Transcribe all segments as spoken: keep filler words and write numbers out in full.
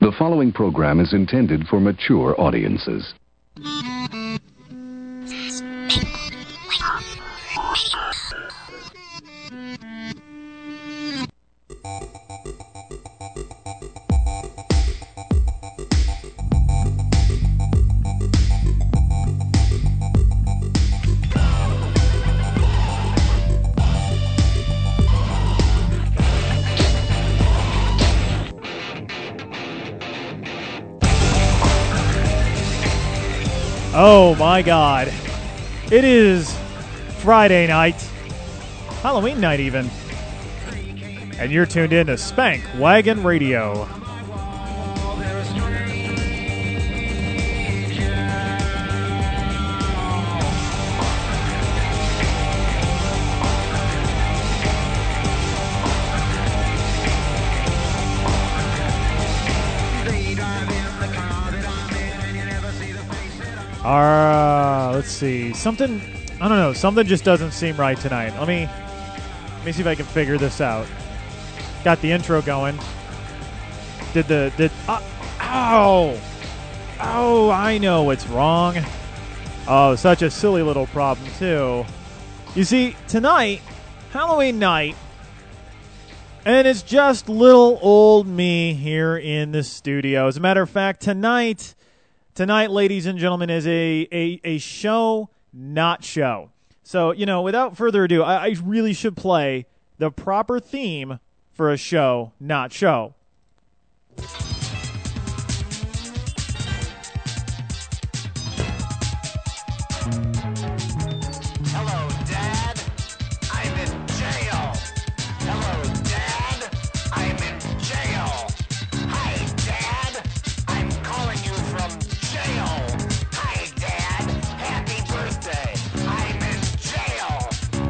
The following program is intended for mature audiences. Oh my God. It is Friday night, Halloween night even, and you're tuned in to Spank Wagon Radio. Uh, let's see. Something, I don't know, something just doesn't seem right tonight. Let me, let me see if I can figure this out. Got the intro going. Did the, did, uh, ow! Oh, I know what's wrong. Oh, such a silly little problem, too. You see, tonight, Halloween night, and it's just little old me here in the studio. As a matter of fact, tonight... Tonight, ladies and gentlemen, is a, a, a show, not show. So, you know, without further ado, I, I really should play the proper theme for a show, not show. Hello, Dad. I'm in jail. Hello, Dad. I'm in jail. Hi, Dad. I'm calling you from jail. Hi, Dad. Happy birthday. I'm in jail.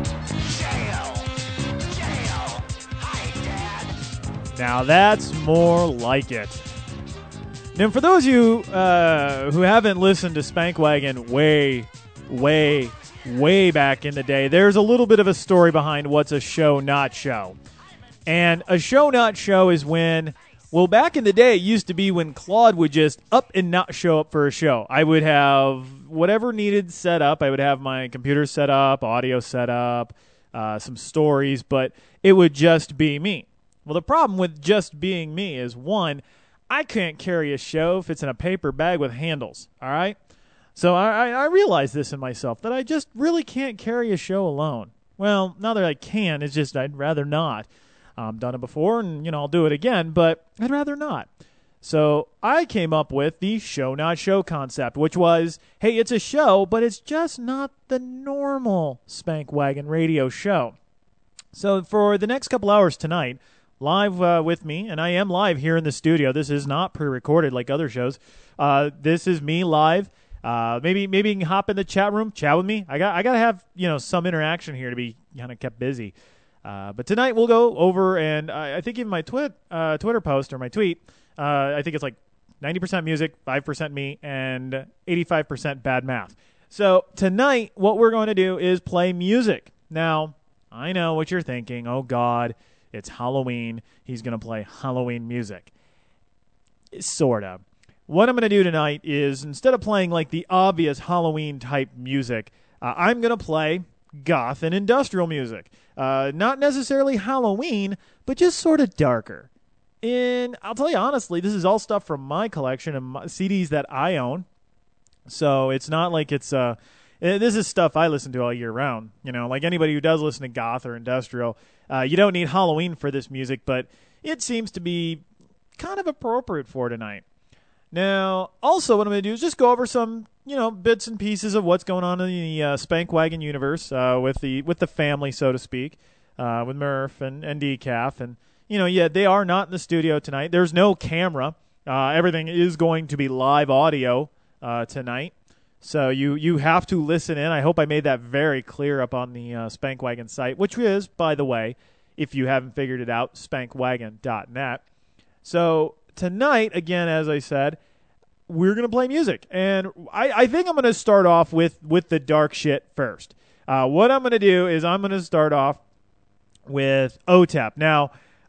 Jail. Jail. Hi, Dad. Now that's more like it. Now, for those of you uh, who haven't listened to Spank Wagon way, way, way back in the day, there's a little bit of a story behind what's a show, not show. And a show, not show is when... Well, back in the day, it used to be when Claude would just up and not show up for a show. I would have whatever needed set up. I would have my computer set up, audio set up, uh, some stories, but it would just be me. Well, the problem with just being me is, one, I can't carry a show if it's in a paper bag with handles, all right? So I, I realized this in myself, that I just really can't carry a show alone. Well, not that I can, it's just I'd rather not. I've done it before, and, you know, I'll do it again, but I'd rather not. So I came up with the show, not show concept, which was, hey, it's a show, but it's just not the normal Spank Wagon Radio show. So for the next couple hours tonight, live uh, with me, and I am live here in the studio. This is not pre-recorded like other shows. Uh, this is me live. Uh, maybe maybe you can hop in the chat room, chat with me. I got I got to have, you know, some interaction here to be kind of kept busy. Uh, but tonight we'll go over, and I, I think in my twit, uh, Twitter post or my tweet, uh, I think it's like ninety percent music, five percent me, and eighty-five percent bad math. So tonight what we're going to do is play music. Now, I know what you're thinking. Oh, God, it's Halloween. He's going to play Halloween music. Sort of. What I'm going to do tonight is, instead of playing like the obvious Halloween-type music, uh, I'm going to play goth and industrial music. Uh, not necessarily Halloween, but just sort of darker. And I'll tell you honestly, this is all stuff from my collection and my C Ds that I own. So it's not like it's... Uh, this is stuff I listen to all year round. You know, like anybody who does listen to goth or industrial, uh, you don't need Halloween for this music, but it seems to be kind of appropriate for tonight. Now, also what I'm going to do is just go over some, you know, bits and pieces of what's going on in the uh, Spank Wagon universe uh, with the with the family, so to speak, uh, with Murph and, and Decaf. And, you know, yeah, they are not in the studio tonight. There's no camera. Uh, everything is going to be live audio uh, tonight. So you, you have to listen in. I hope I made that very clear up on the uh, Spank Wagon site, which is, by the way, if you haven't figured it out, spank wagon dot net. So tonight, again, as I said, we're going to play music. And I, I think I'm going to start off with, with the dark shit first. Uh, what I'm going to do is I'm going to start off with O T E P. Now,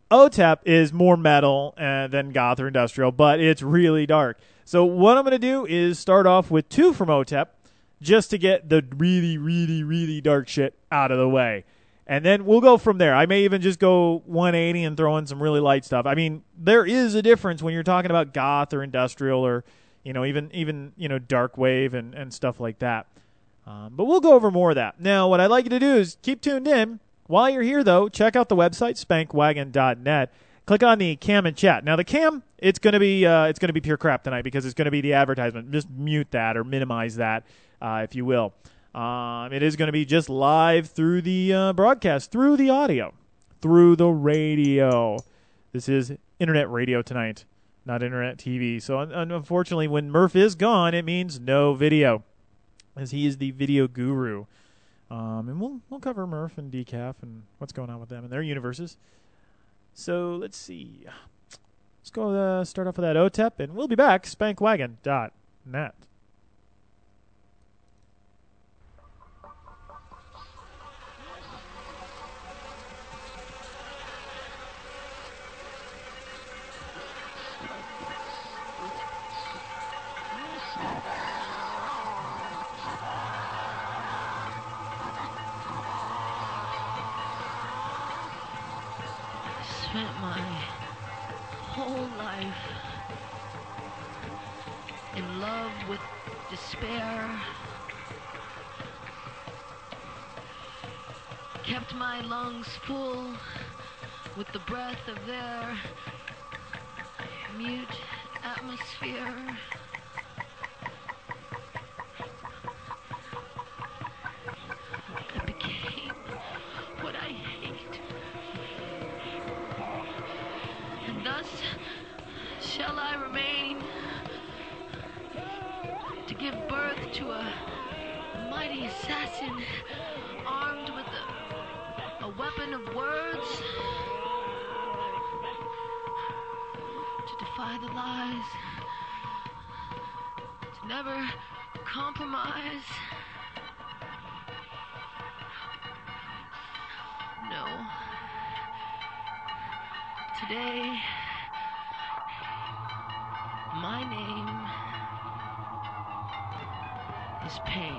O T E P is more metal uh, than goth or industrial, but it's really dark. So what I'm going to do is start off with two from O T E P just to get the really, really, really dark shit out of the way. And then we'll go from there. I may even just go one eighty and throw in some really light stuff. I mean, there is a difference when you're talking about goth or industrial or, you know, even, even you know, dark wave and, and stuff like that. Um, but we'll go over more of that. Now, what I'd like you to do is keep tuned in. While you're here, though, check out the website, spankwagon dot net. Click on the cam and chat. Now, the cam, it's going to be uh, it's going to be pure crap tonight because it's going to be the advertisement. Just mute that or minimize that, uh, if you will. Um, it is going to be just live through the uh, broadcast, through the audio, through the radio. This is internet radio tonight, not internet T V. So, un- unfortunately, when Murph is gone, it means no video, as he is the video guru. Um, and we'll we'll cover Murph and Decaf and what's going on with them and their universes. So let's see. Let's go uh, start off with that O T E P, and we'll be back. spankwagon dot net. Spent my whole life in love with despair, kept my lungs full with the breath of their mute atmosphere. I became what I hate. And thus shall I remain to give birth to a mighty assassin armed with a, a weapon of words to defy the lies, to never compromise. No. Today, my name is Pain.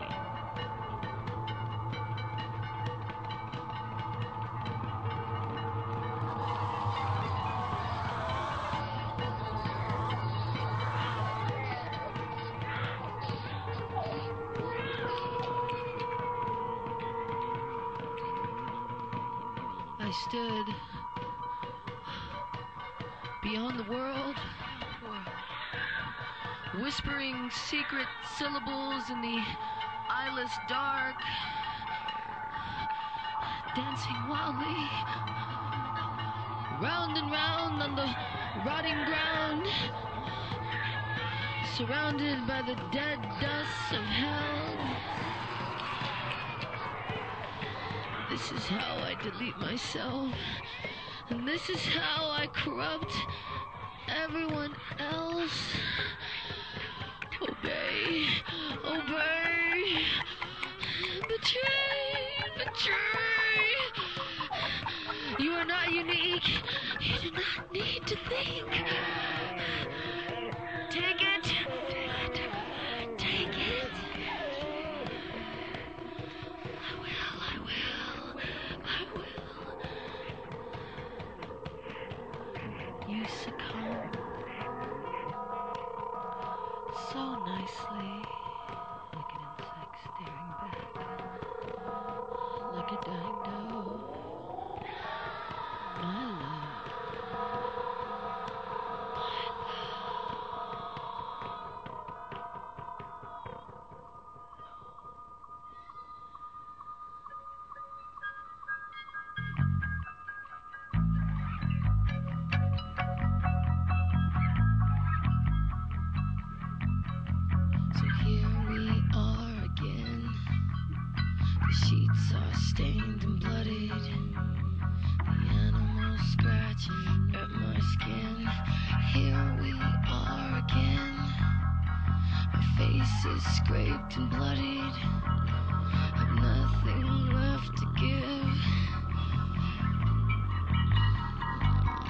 I stood beyond the world, whispering secret syllables in the eyeless dark, dancing wildly, round and round on the rotting ground, surrounded by the dead dust of hell. This is how I delete myself, and this is how I corrupt everyone else. Obey, obey, betray, betray. You are not unique. You do not need to think. Take it, take it, take it. I will, I will, I will. You succumb so nicely, like an insect staring back, like a dying dove. My love, so here we are again. The sheets are stained and bloodied. The animals scratch at my skin. Here we are again. My face is scraped and bloodied. I've nothing left to give.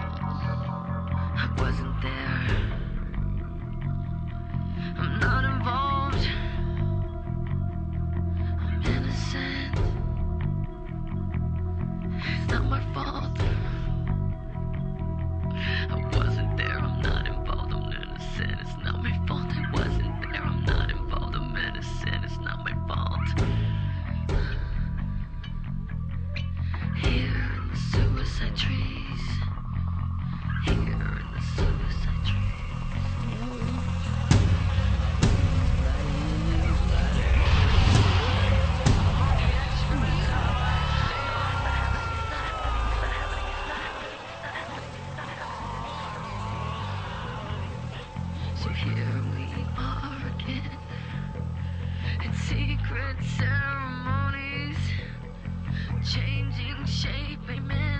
Here we are again. In secret ceremonies, changing shape, amen.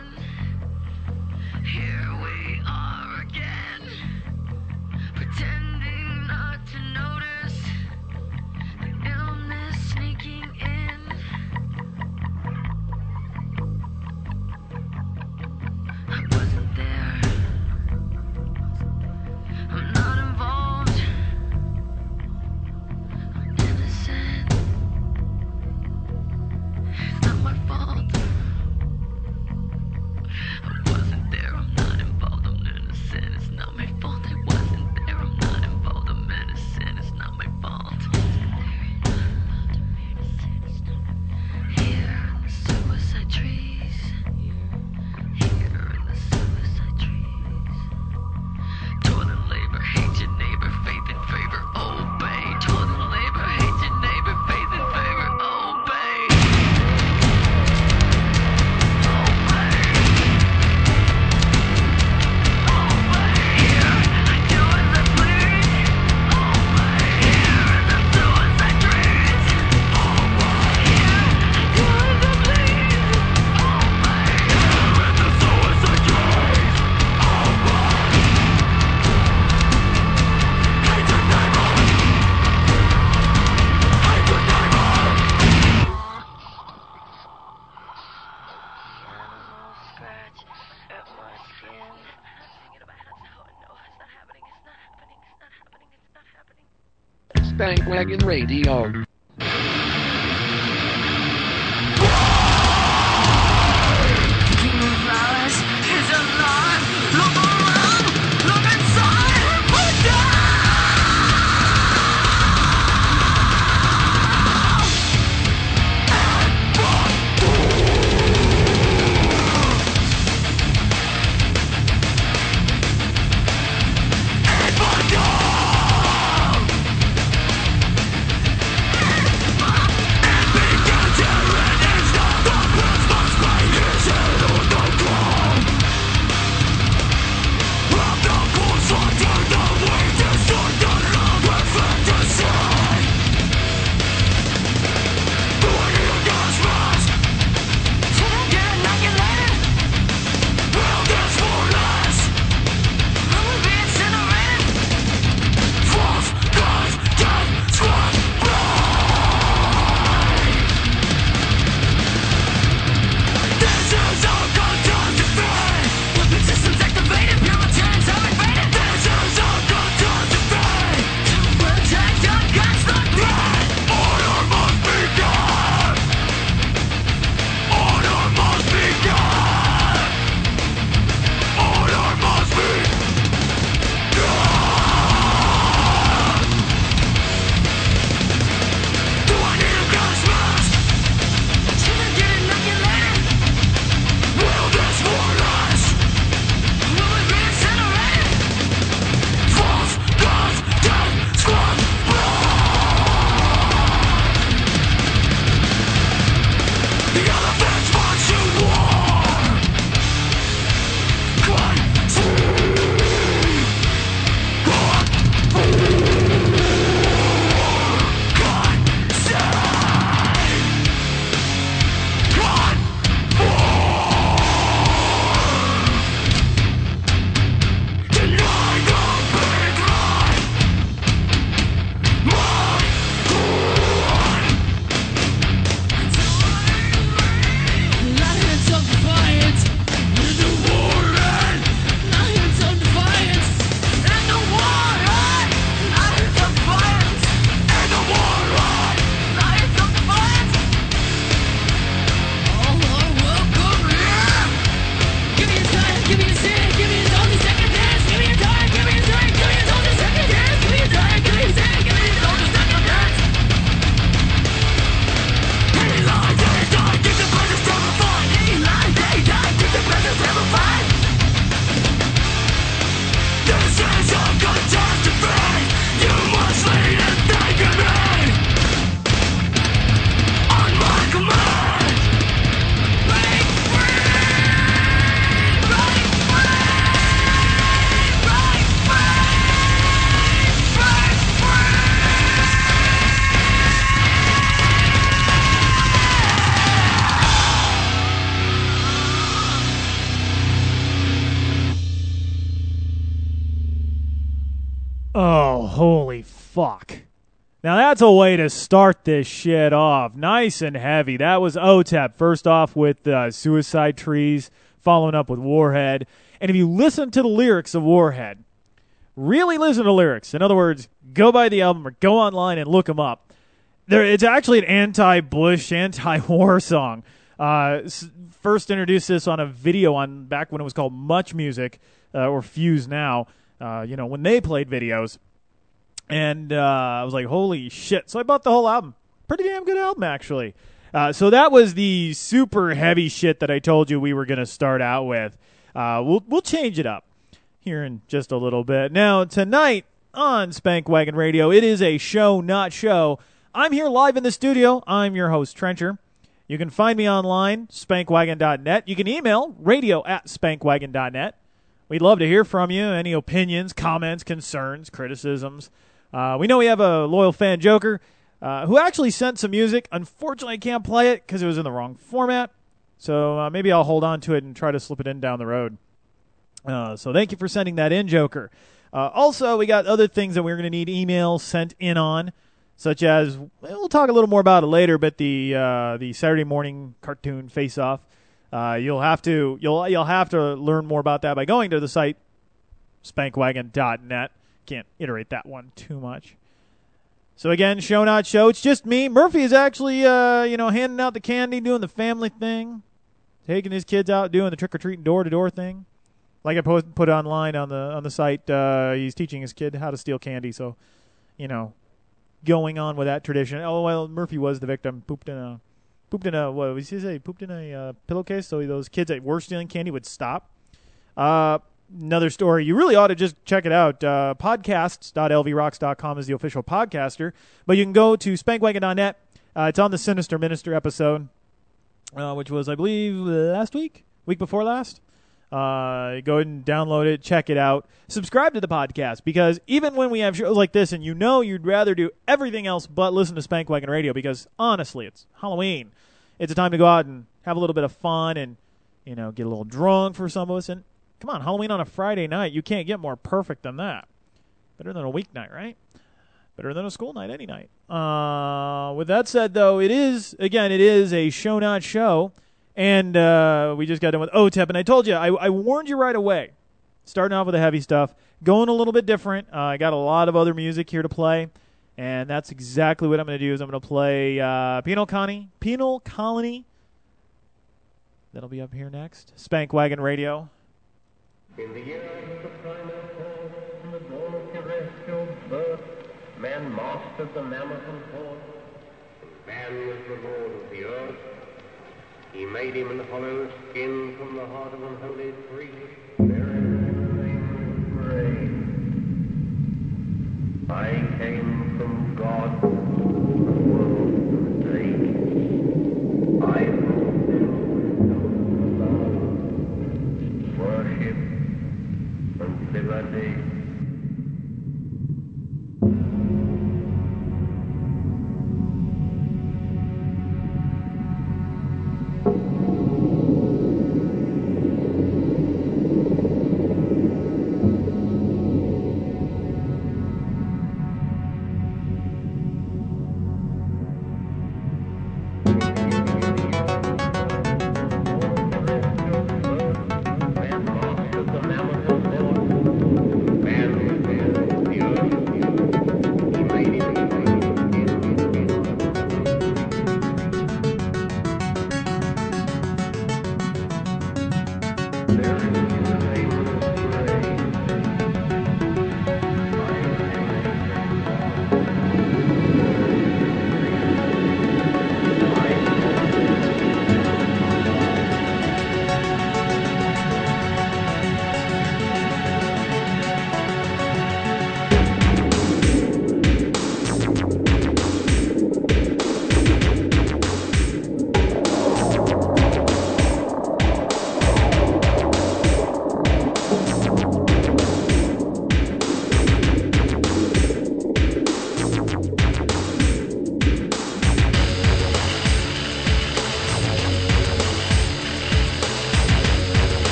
Here we are again, pretending not to notice the illness sneaking in. I wasn't there. I'm not involved. I'm innocent. It's not my fault. I wasn't there. I'm not involved. I'm innocent. It's not my fault. I wasn't there. I'm not involved. I'm innocent. It's not my fault. Here in the suicide trees. Here in the suicide trees. Toilet labor, hate your neighbor, faith in favor, obey. Toilet labor, hate your neighbor, faith in favor, obey. Obey. Obey. Here, I do as I please. Obey. Here in the suicide trees. Obey. Here, I do as I please. Obey. Here in the suicide trees. Scratch at my skin. Thinking about it, that's how I know it's not happening. It's not happening. It's not happening. It's not happening. Spankwagon Radio. King of flowers is alive. Look around. Look inside. Put down. Oh, holy fuck. Now that's a way to start this shit off. Nice and heavy. That was O T E P. First off with uh, Suicide Trees, following up with Warhead. And if you listen to the lyrics of Warhead, really listen to lyrics. In other words, go buy the album or go online and look them up. There, it's actually an anti-Bush, anti-war song. Uh, s- first introduced this on a video on back when it was called Much Music, uh, or Fuse now. Uh, you know, when they played videos. And uh, I was like, holy shit. So I bought the whole album. Pretty damn good album, actually. Uh, so that was the super heavy shit that I told you we were going to start out with. Uh, we'll we'll change it up here in just a little bit. Now, tonight on Spank Wagon Radio, it is a show, not show. I'm here live in the studio. I'm your host, Trencher. You can find me online, spankwagon dot net. You can email radio at spankwagon dot net. We'd love to hear from you. Any opinions, comments, concerns, criticisms. Uh, we know we have a loyal fan, Joker, uh, who actually sent some music. Unfortunately, I can't play it because it was in the wrong format. So uh, maybe I'll hold on to it and try to slip it in down the road. Uh, so thank you for sending that in, Joker. Uh, also, we got other things that we're going to need emails sent in on, such as, we'll talk a little more about it later, but the uh, the Saturday morning cartoon face-off. Uh, you'll have to you'll you'll have to learn more about that by going to the site spankwagon dot net. Can't iterate that one too much. So again, show not show. It's just me. Murphy is actually uh, you know handing out the candy, doing the family thing, taking his kids out, doing the trick or treating door to door thing. Like I post, put online on the on the site, uh, he's teaching his kid how to steal candy. So, you know, going on with that tradition. Oh well, Murphy was the victim. Pooped in a pooped in a what was he say? Pooped in a uh, pillowcase. So those kids that were stealing candy would stop. Uh, another story. You really ought to just check it out. Uh, podcasts dot l v rocks dot com is the official podcaster, but you can go to spankwagon dot net. Uh, it's on the Sinister Minister episode, uh, which was I believe last week, week before last. Uh, go ahead and download it, check it out, subscribe to the podcast, because even when we have shows like this and you know you'd rather do everything else but listen to Spank Wagon Radio, because honestly, it's Halloween. It's a time to go out and have a little bit of fun and, you know, get a little drunk for some of us. And come on, Halloween on a Friday night, you can't get more perfect than that. Better than a weeknight, right? Better than a school night, any night. Uh, with that said, though, it is, again, it is a show not show. And uh, we just got done with O T E P. And I told you, I, I warned you right away. Starting off with the heavy stuff. Going a little bit different. Uh, I got a lot of other music here to play. And that's exactly what I'm going to do is I'm going to play uh, Penal Colony. Penal Colony. That'll be up here next. Spank Wagon Radio. In the year of the primal form, from the dawn of terrestrial birth, man mastered the mammoth and horse. Man was the lord of the earth. He made him in hollow skin from the heart of unholy tree. I came from God, the world to take. I fulfill worship and liberty.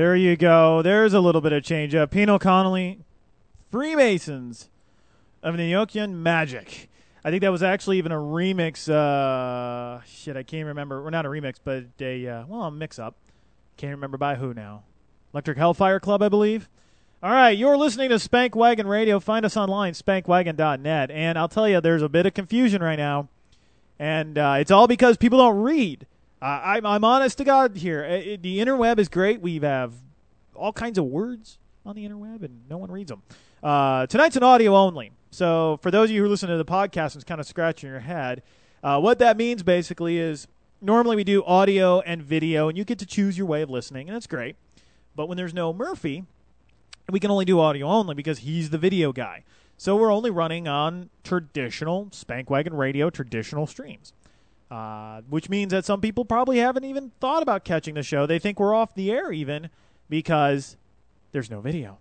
there you go. There's a little bit of change up. Pino Connolly, Freemasons of the Nokian Magic. I think that was actually even a remix. Uh, shit, I can't remember. Well, not a remix, but a, uh, well, a mix-up. Can't remember by who now. Electric Hellfire Club, I believe. All right, you're listening to Spank Wagon Radio. Find us online, spank wagon dot net. And I'll tell you, there's a bit of confusion right now. And uh, it's all because people don't read. Uh, I'm, I'm honest to God here. Uh, the interweb is great. We have all kinds of words on the interweb, and no one reads them. Uh, tonight's an audio only. So for those of you who listen to the podcast and kind of scratching your head, uh, what that means basically is normally we do audio and video, and you get to choose your way of listening, and that's great. But when there's no Murphy, we can only do audio only because he's the video guy. So we're only running on traditional Spank Wagon Radio, traditional streams, uh, which means that some people probably haven't even thought about catching the show. They think we're off the air even because there's no video.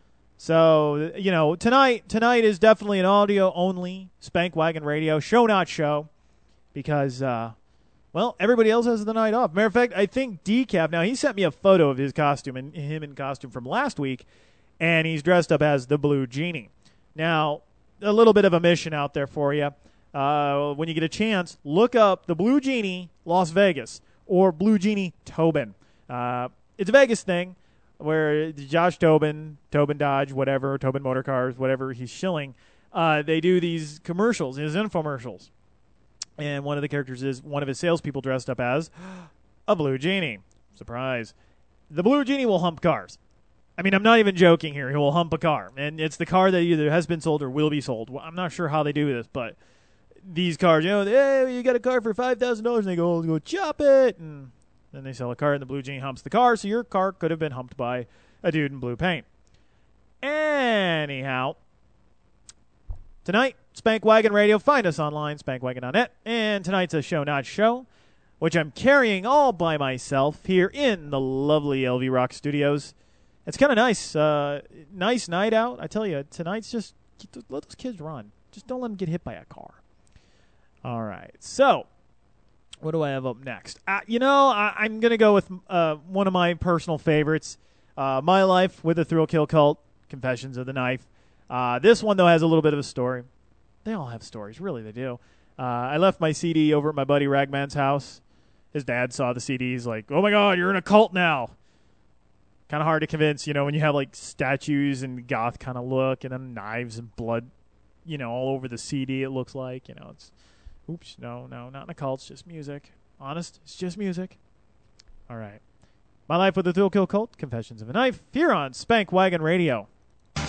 So, you know, tonight tonight is definitely an audio-only Spank Wagon Radio, show not show, because, uh, well, everybody else has the night off. Matter of fact, I think Decaf, now he sent me a photo of his costume, and him in costume from last week, and he's dressed up as the Blue Genie. Now, a little bit of a mission out there for you. Uh, when you get a chance, look up the Blue Genie Las Vegas or Blue Genie Tobin. Uh, it's a Vegas thing, where Josh Tobin, Tobin Dodge, whatever, Tobin Motor Cars, whatever he's shilling, uh, they do these commercials, his infomercials. And one of the characters is one of his salespeople dressed up as a Blue Genie. Surprise. The Blue Genie will hump cars. I mean, I'm not even joking here. He will hump a car. And it's the car that either has been sold or will be sold. Well, I'm not sure how they do this, but these cars, you know, hey, you got a car for five thousand dollars, and they go, go chop it, and then they sell a car, and the Blue Genie humps the car, so your car could have been humped by a dude in blue paint. Anyhow, tonight, Spank Wagon Radio. Find us online, spank wagon dot net. And tonight's a show not show, which I'm carrying all by myself here in the lovely L V Rock Studios. It's kind of nice. Uh, nice night out. I tell you, tonight's just, let those kids run. Just don't let them get hit by a car. All right, so what do I have up next? Uh, you know, I, I'm going to go with uh, one of my personal favorites, uh, My Life with the Thrill Kill Cult, Confessions of the Knife. Uh, this one, though, has a little bit of a story. They all have stories. Really, they do. Uh, I left my C D over at my buddy Ragman's house. His dad saw the C D. He's like, oh, my God, you're in a cult now. Kind of hard to convince, you know, when you have, like, statues and goth kind of look and then knives and blood, you know, all over the C D, it looks like. You know, it's... Oops, no, no, not in a cult. It's just music. Honest, it's just music. All right. My Life with the Thrill Kill Cult, Confessions of a Knife, here on Spank Wagon Radio. I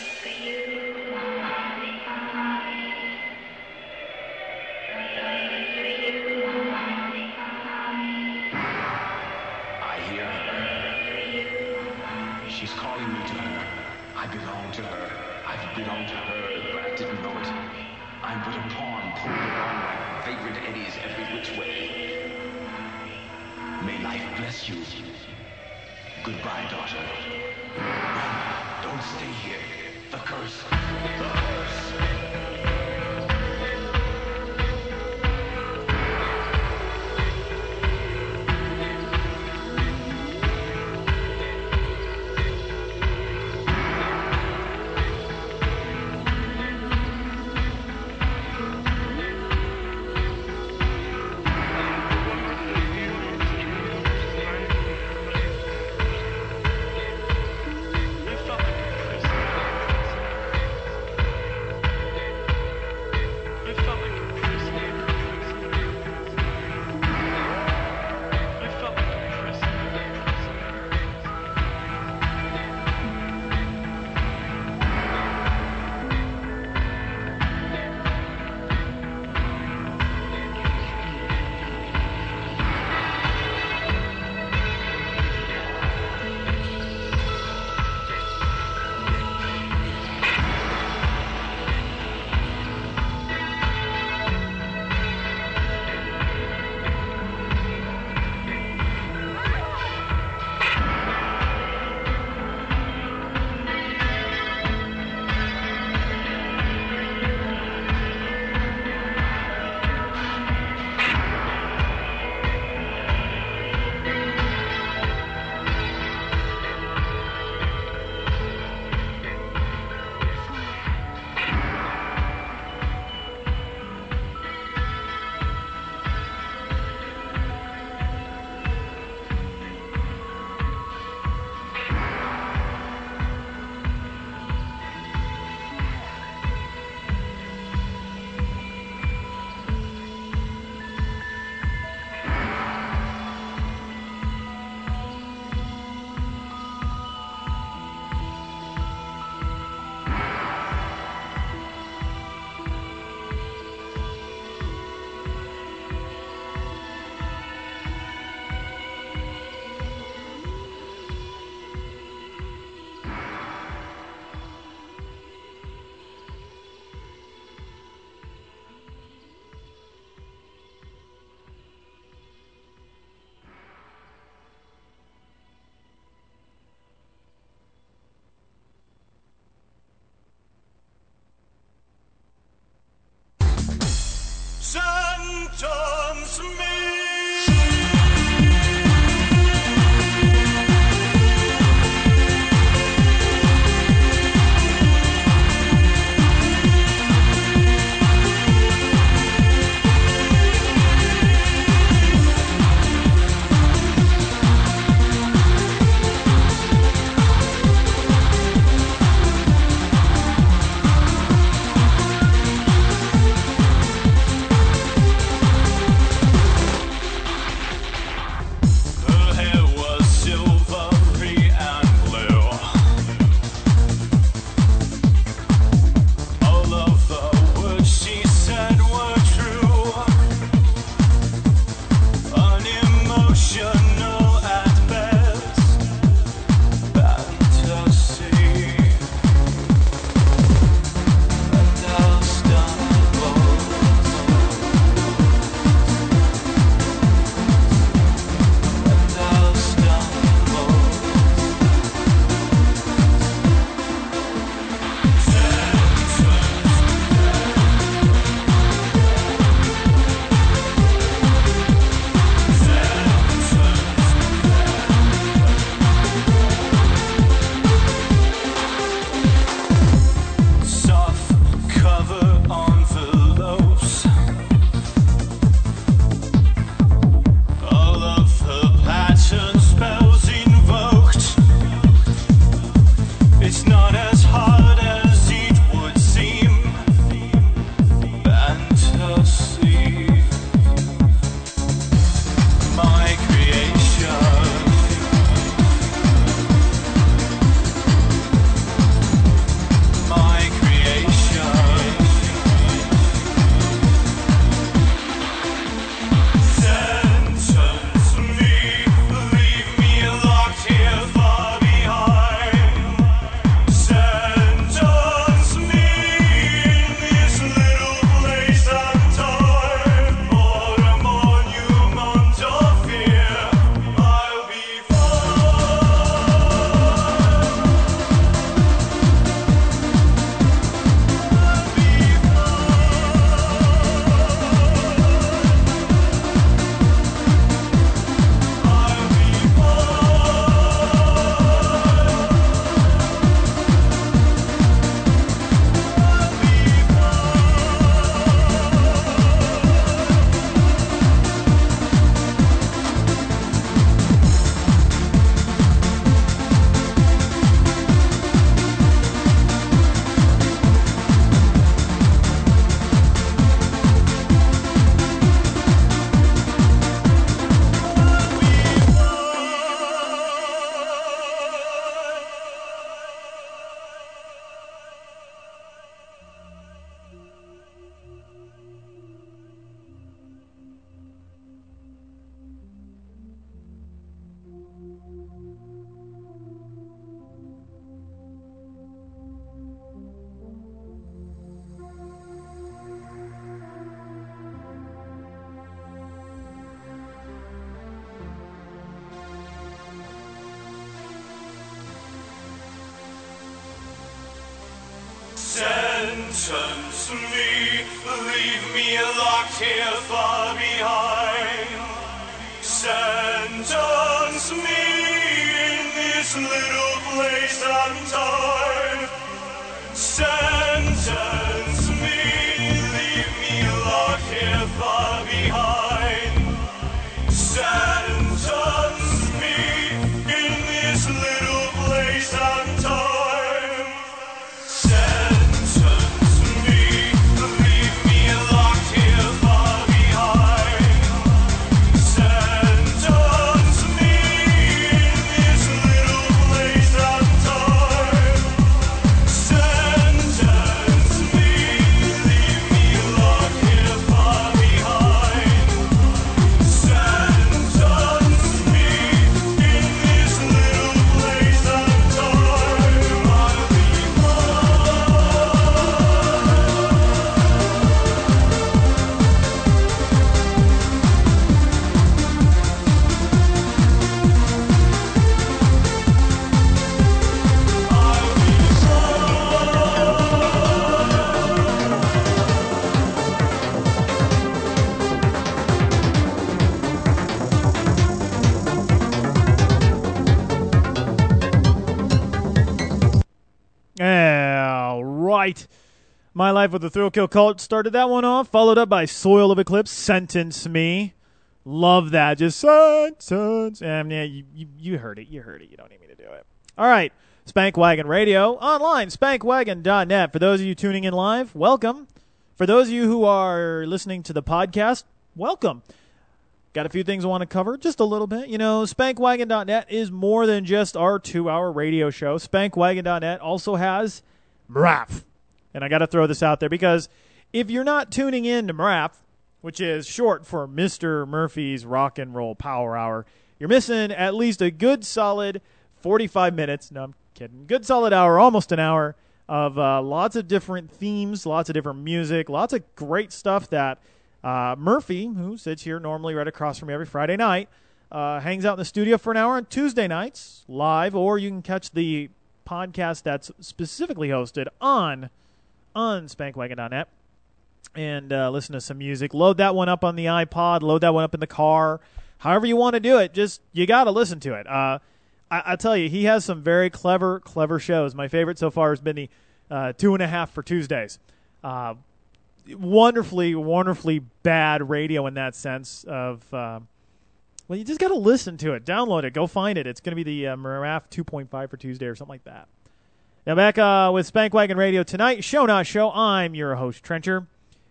hear her. She's calling me to her. I belong to her. I've belonged to her, but I didn't know it. I'm but a pawn pulled along like favorite eddies every which way. May life bless you. Goodbye, daughter. Run. Don't stay here. The curse. The curse. Sentence me, leave me locked here far behind. Sentence me in this little place and time. Sentence me, leave me locked here far behind. Sentence me in this little place and time. Sentence me, leave me locked here far behind. Sentence me in this little place and time. Sentence me, leave me locked here far behind. Sentence me in this little place and time. I'll be All right. My Life with the Thrill Kill Cult started that one off, followed up by Soil of Eclipse, Sentence Me. Love that. Just sentence. Um, yeah, you, you, you heard it. You heard it. You don't need me to do it. All right. Spank Wagon Radio. Online, spank wagon dot net. For those of you tuning in live, welcome. For those of you who are listening to the podcast, welcome. Got a few things I want to cover, just a little bit. You know, spank wagon dot net is more than just our two-hour radio show. spank wagon dot net also has M R A P. And I got to throw this out there because if you're not tuning in to M R A P, which is short for Mister Murphy's Rock and Roll Power Hour, you're missing at least a good solid forty-five minutes. No, I'm kidding. Good solid hour, almost an hour of uh, lots of different themes, lots of different music, lots of great stuff that Uh, Murphy, who sits here normally right across from me every Friday night, uh, hangs out in the studio for an hour on Tuesday nights live, or you can catch the podcast that's specifically hosted on on spank wagon dot net and uh, listen to some music. Load that one up on the iPod, load that one up in the car, however you want to do it. Just you got to listen to it. Uh, I, I tell you, he has some very clever, clever shows. My favorite so far has been the uh, Two and a Half for Tuesdays. Uh, wonderfully, wonderfully bad radio in that sense of, uh, well, you just got to listen to it. Download it. Go find it. It's going to be the uh, M R A P two point five for Tuesday or something like that. Now back uh, with Spank Wagon Radio tonight. Show Not Show. I'm your host, Trencher.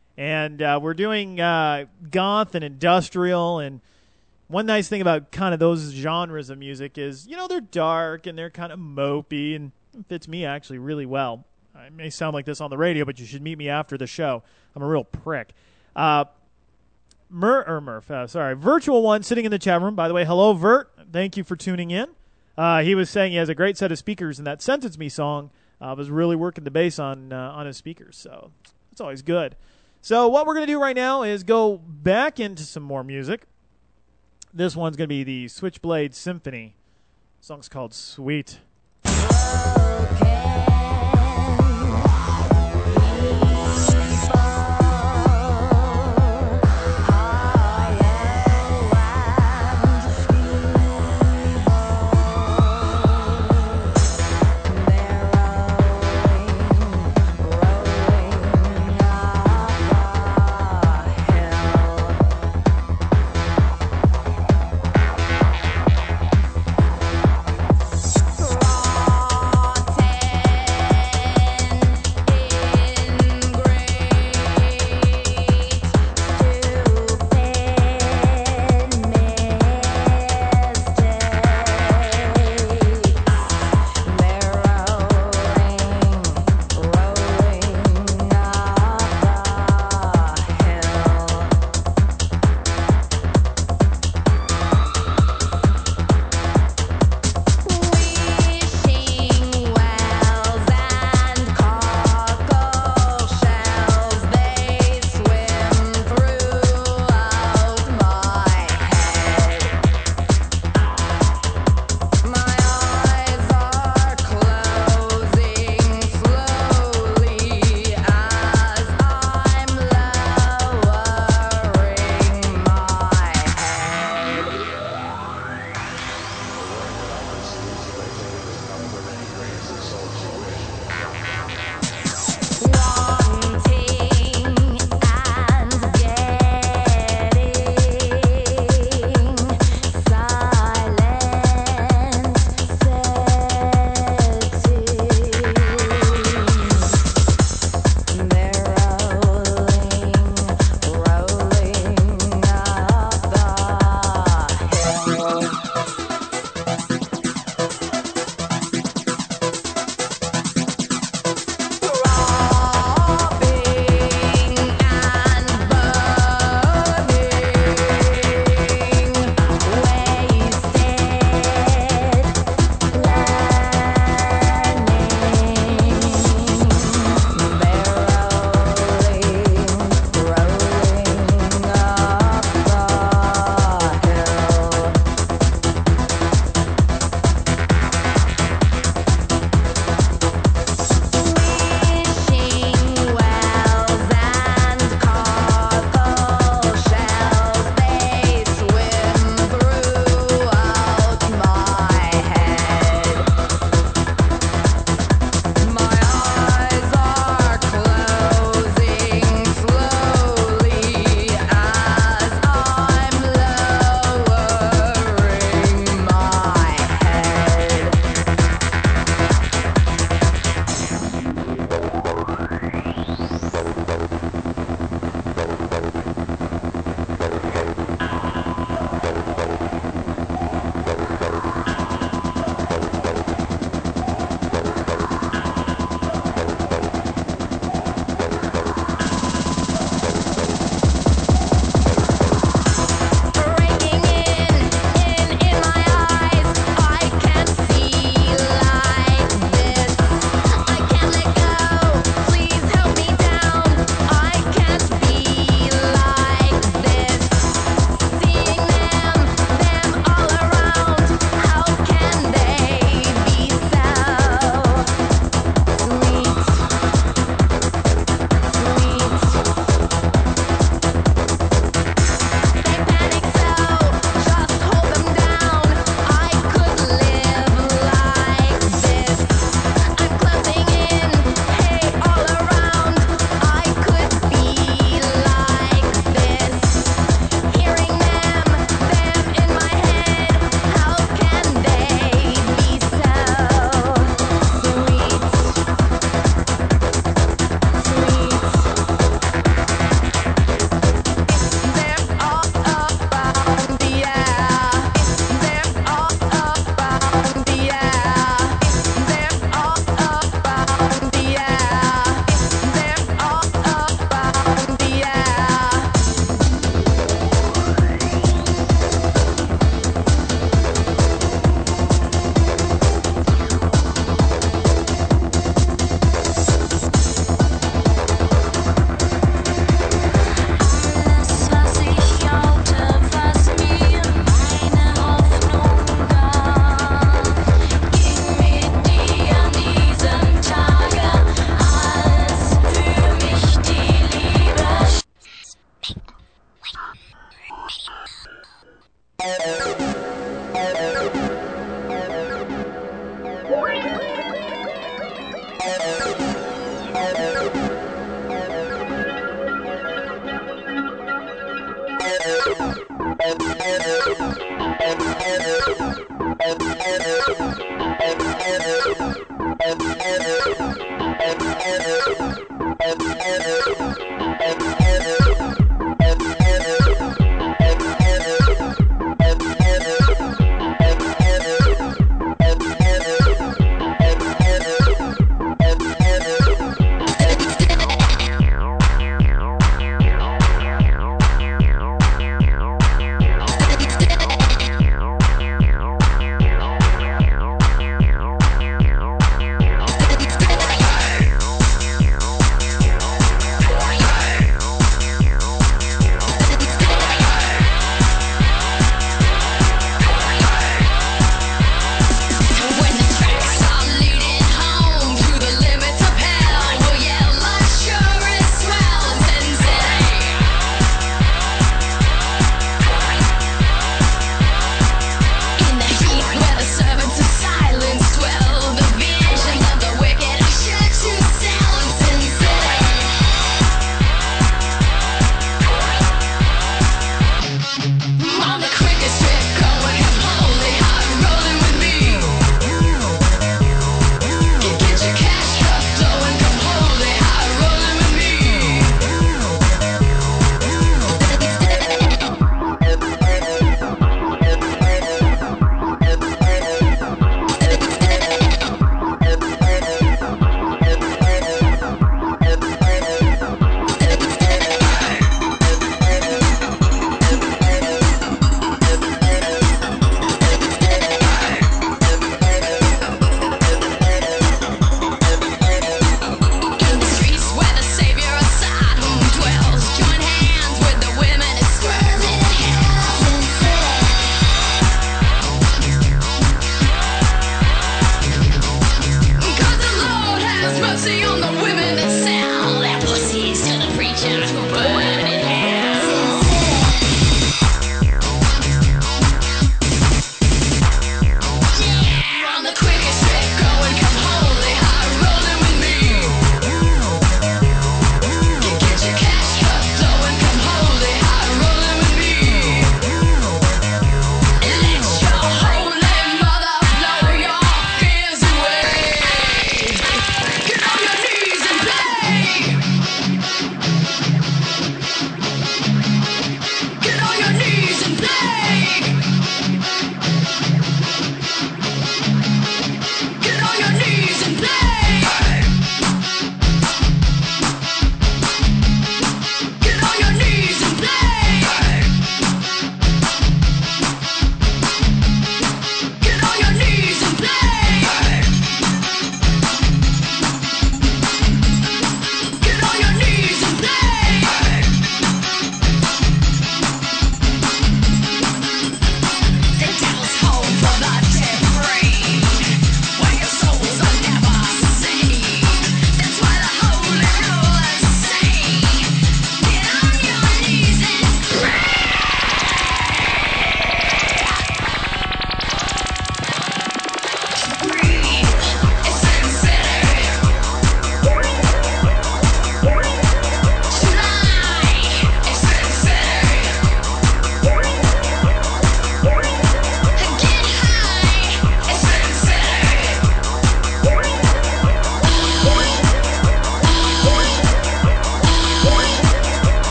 And uh, we're doing uh, goth and industrial. And one nice thing about kind of those genres of music is, you know, they're dark and they're kind of mopey. And it fits me actually really well. I may sound like this on the radio, but you should meet me after the show. I'm a real prick. Uh, Mur- or Murph, uh, sorry, Virtual One sitting in the chat room. By the way, hello, Vert. Thank you for tuning in. Uh, he was saying he has a great set of speakers, and that Sentence Me song uh, was really working the bass on uh, on his speakers, so it's always good. So what we're going to do right now is go back into some more music. This one's going to be the Switchblade Symphony. The song's called Sweet. Rolling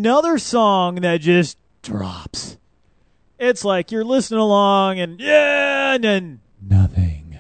another song that just drops. It's like you're listening along and yeah, and then nothing.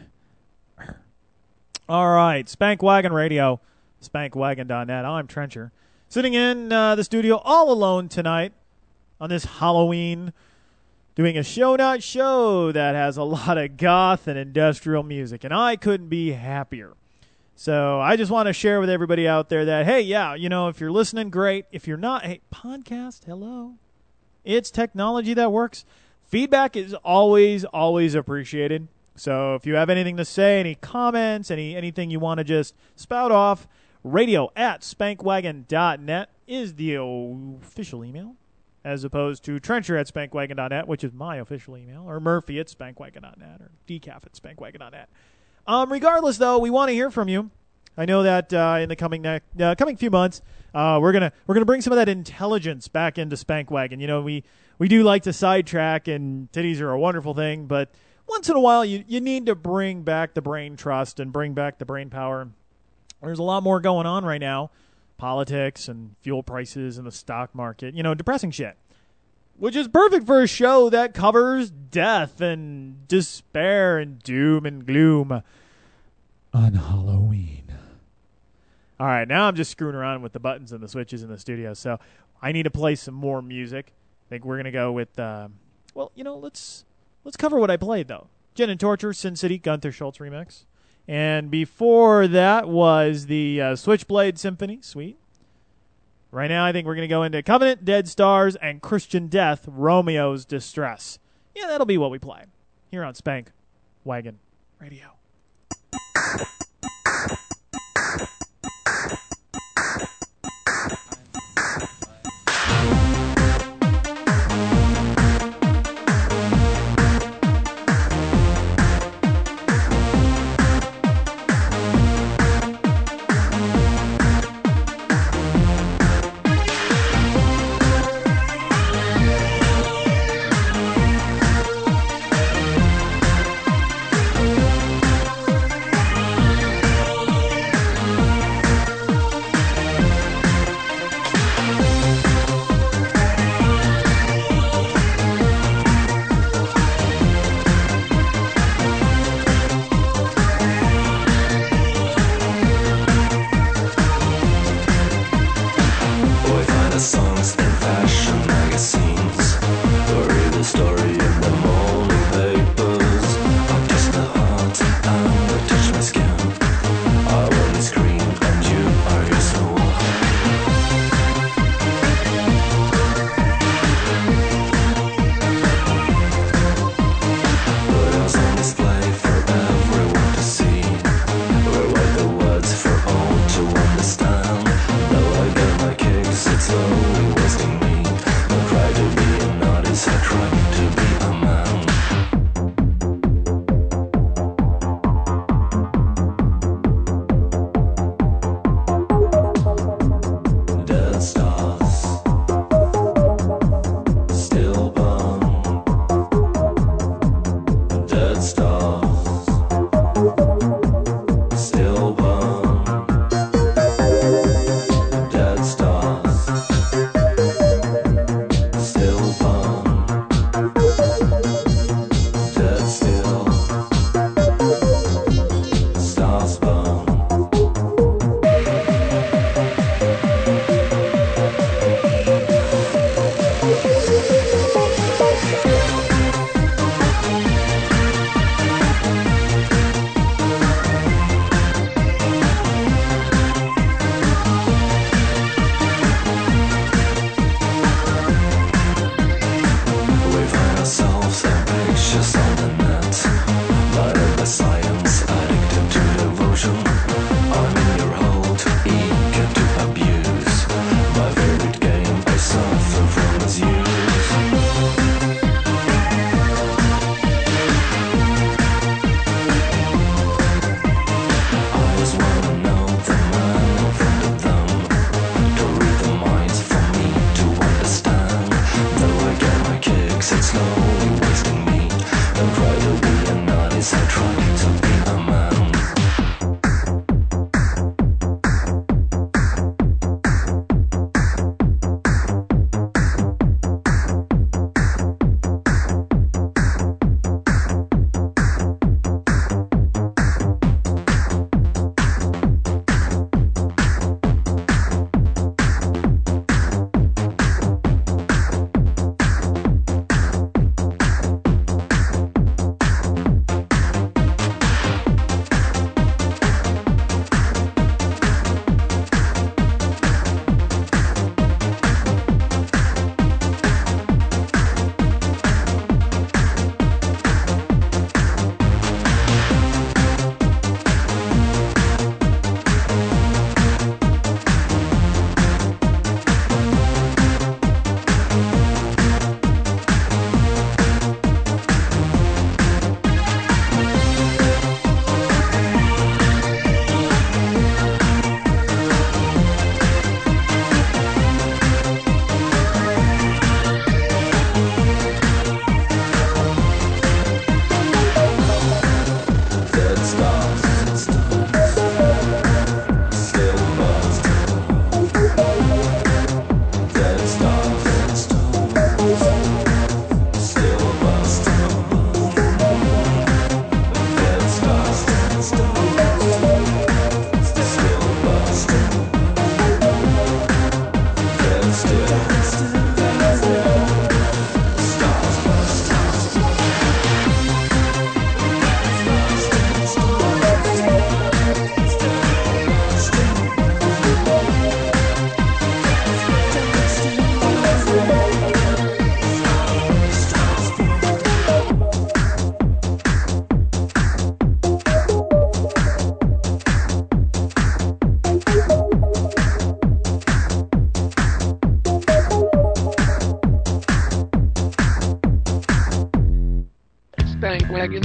All right, Spank Wagon Radio, spank wagon dot net. I'm Trencher, sitting in uh, the studio all alone tonight on this Halloween, doing a show not show that has a lot of goth and industrial music, and I couldn't be happier. So I just want to share with everybody out there that, hey, yeah, you know, if you're listening, great. If you're not, hey, podcast, hello. It's technology that works. Feedback is always, always appreciated. So if you have anything to say, any comments, any anything you want to just spout off, radio at spank wagon dot net is the official email, as opposed to Trencher at spank wagon dot net, which is my official email, or Murphy at spank wagon dot net, or Decaf at spank wagon dot net. Um, regardless, though, we want to hear from you. I know that uh, in the coming ne- uh, coming few months, uh, we're gonna we're gonna bring some of that intelligence back into Spank Wagon. You know, we we do like to sidetrack, and titties are a wonderful thing, but once in a while, you you need to bring back the brain trust and bring back the brain power. There's a lot more going on right now, politics and fuel prices and the stock market. You know, depressing shit. Which is perfect for a show that covers death and despair and doom and gloom on Halloween. All right, now I'm just screwing around with the buttons and the switches in the studio, so I need to play some more music. I think we're going to go with, uh, well, you know, let's let's cover what I played, though. Gin and Torture, Sin City, Gunther Schultz remix. And before that was the uh, Switchblade Symphony, sweet. Right now, I think we're going to go into Covenant, Dead Stars, and Christian Death, Romeo's Distress. Yeah, that'll be what we play here on Spank Wagon Radio. Thank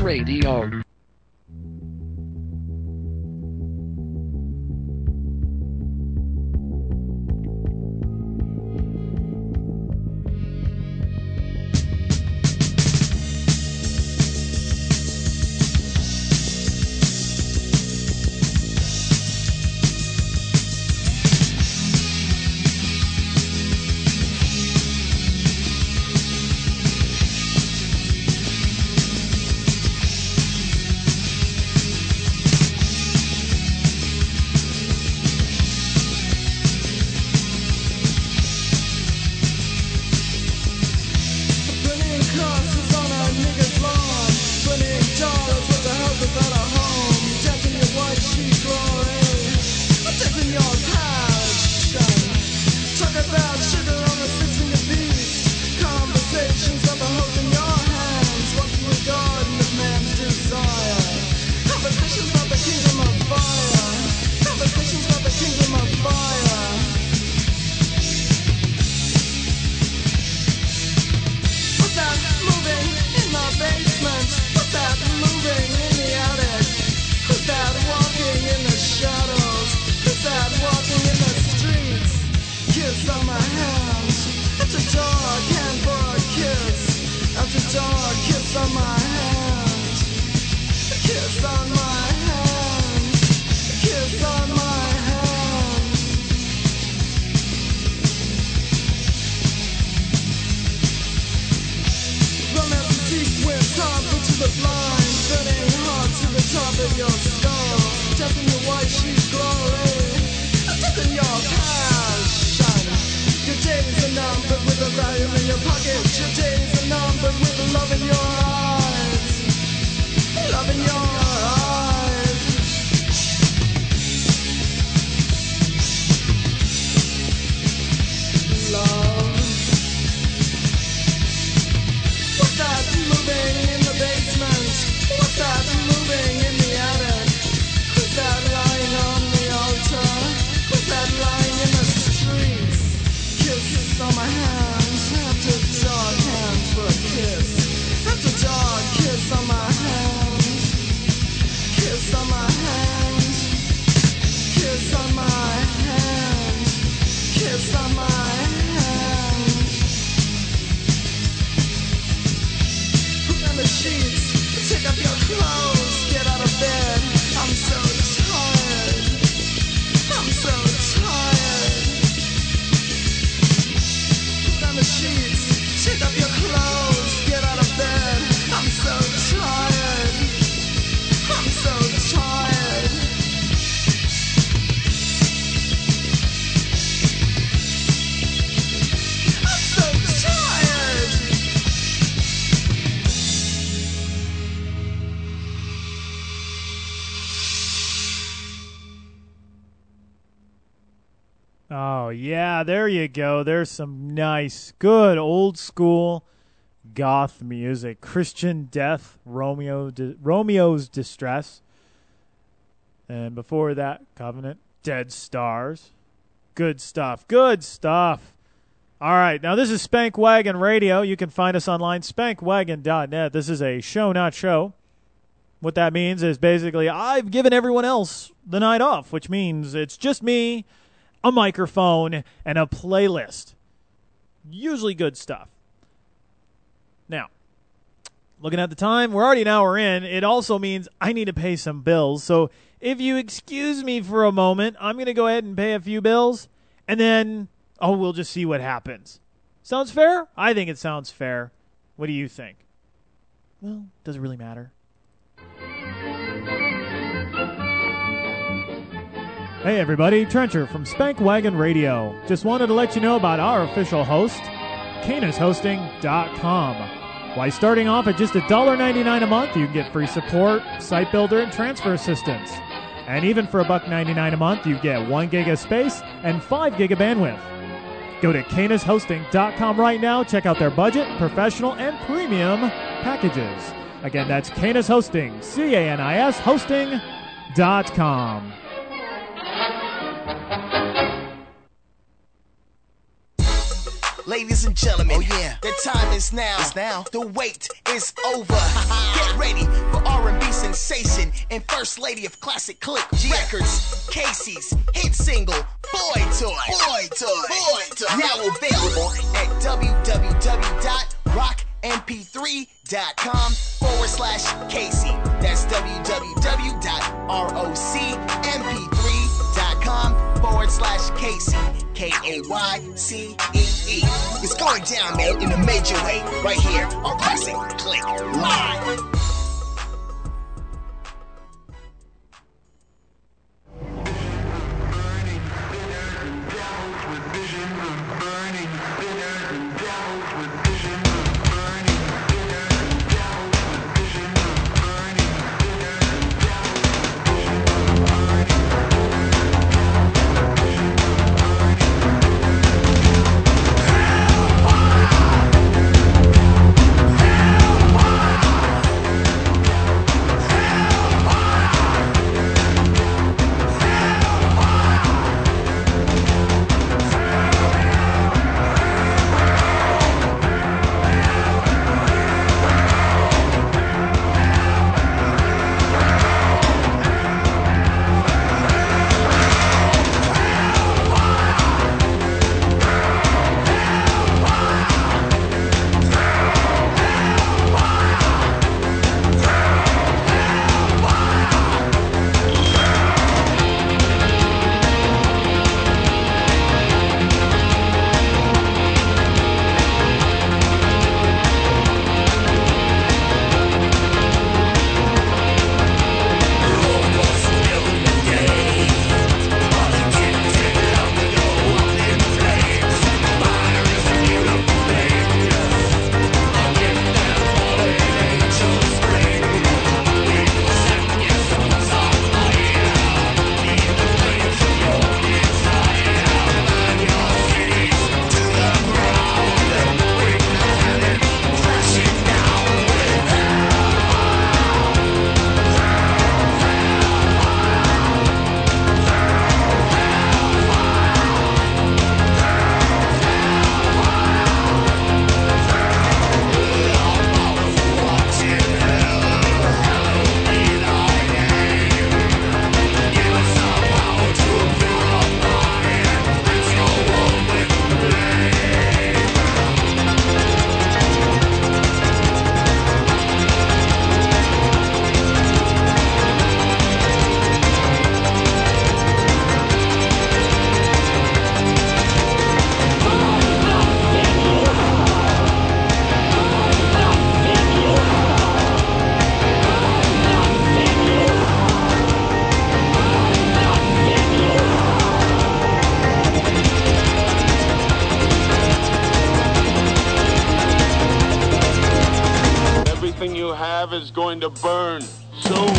Radio. Oh, yeah, there you go. There's some nice, good, old-school goth music. Christian Death, Romeo, Di- Romeo's Distress. And before that, Covenant, Dead Stars. Good stuff, good stuff. All right, now this is Spank Wagon Radio. You can find us online, spank wagon dot net. This is a show, not show. What that means is basically I've given everyone else the night off, which means it's just me, a microphone, and a playlist. Usually good stuff. Now, looking at the time, we're already an hour in. It also means I need to pay some bills. So if you excuse me for a moment, I'm going to go ahead and pay a few bills, and then, oh, we'll just see what happens. Sounds fair? I think it sounds fair. What do you think? Well, does it really matter? Hey everybody, Trencher from Spank Wagon Radio. Just wanted to let you know about our official host, canis hosting dot com. Why, starting off at just one dollar ninety-nine a month, you can get free support, site builder, and transfer assistance. And even for one dollar ninety-nine a month, you get one gig of space and five gig of bandwidth. Go to canis hosting dot com right now, check out their budget, professional, and premium packages. Again, that's Canis Hosting, C A N I S hosting dot com. Ladies and gentlemen, oh yeah, the time is now. It's now. The wait is over. Get ready for R and B sensation and first lady of classic click yeah. records, Casey's hit single Boy Toy. Boy Toy. Boy Toy. Now available at www.rockmp3.com forward slash Casey. That's www.rockmp3.com forward slash Casey. K A Y C E E. It's going down, man, in a major way. Right here on Classic Click Live. Is going to burn soon.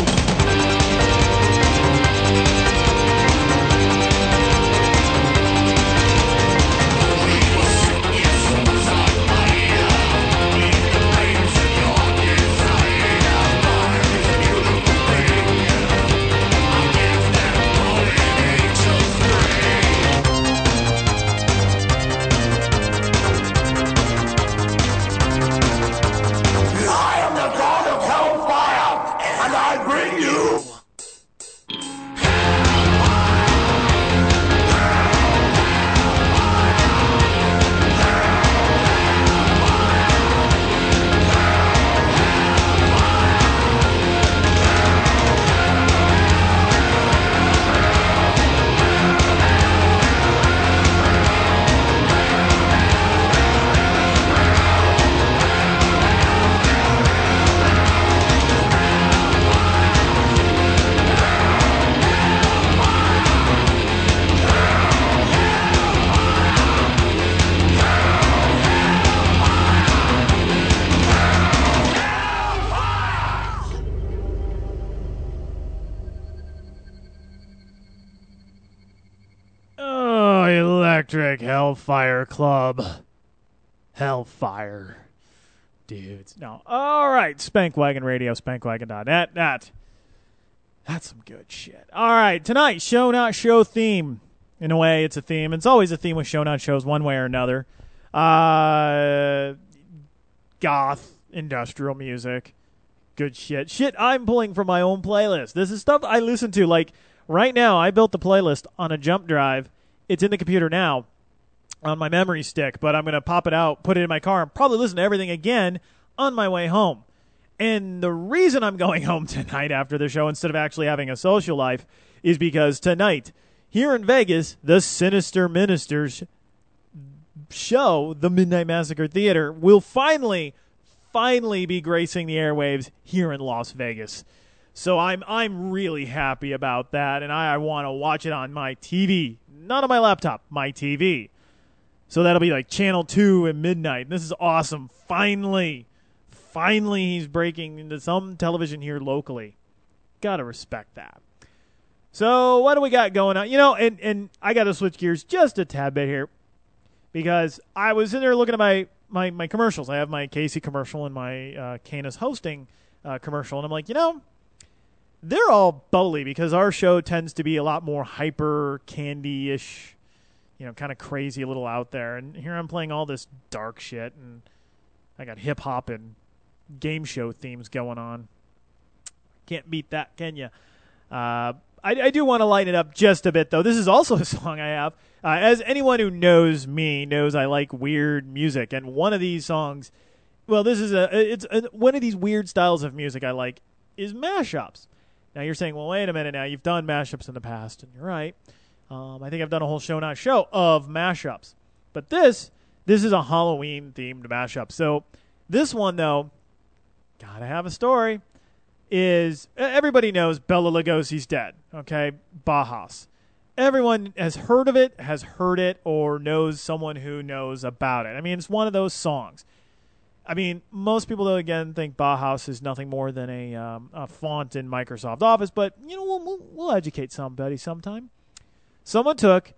Electric Hellfire Club. Hellfire. Dudes. No. All right. Spankwagon Radio, spankwagon dot net. That, that's some good shit. All right. Tonight, show not show theme. In a way, it's a theme. It's always a theme with show not shows one way or another. Uh, goth, industrial music. Good shit. Shit I'm pulling from my own playlist. This is stuff I listen to. Like, right now, I built the playlist on a jump drive. It's in the computer now on my memory stick, but I'm going to pop it out, put it in my car, and probably listen to everything again on my way home. And the reason I'm going home tonight after the show instead of actually having a social life is because tonight, here in Vegas, the Sinister Ministers show, the Midnight Massacre Theater, will finally, finally be gracing the airwaves here in Las Vegas. So I'm I'm really happy about that, and I, I want to watch it on my T V. Not on my laptop, my T V. So that'll be like Channel two at midnight. This is awesome. Finally, finally he's breaking into some television here locally. Gotta respect that. So what do we got going on? You know, and, and I got to switch gears just a tad bit here because I was in there looking at my, my, my commercials. I have my Casey commercial and my uh, Canis hosting uh, commercial, and I'm like, you know, they're all bully because our show tends to be a lot more hyper candy-ish, you know, kind of crazy, a little out there. And here I'm playing all this dark shit, and I got hip-hop and game show themes going on. Can't beat that, can you? Uh, I, I do want to lighten it up just a bit, though. This is also a song I have. Uh, as anyone who knows me knows I like weird music, and one of these songs, well, this is a it's a, one of these weird styles of music I like is mashups. Now you're saying, well, wait a minute now. You've done mashups in the past, and you're right. Um, I think I've done a whole show, not show, of mashups. But this, this is a Halloween-themed mashup. So this one, though, gotta have a story, is everybody knows Bela Lugosi's dead, okay? Bauhaus. Everyone has heard of it, has heard it, or knows someone who knows about it. I mean, it's one of those songs. I mean, most people, though, again, think Bauhaus is nothing more than a, um, a font in Microsoft Office, but, you know, we'll, we'll, we'll educate somebody sometime. Someone took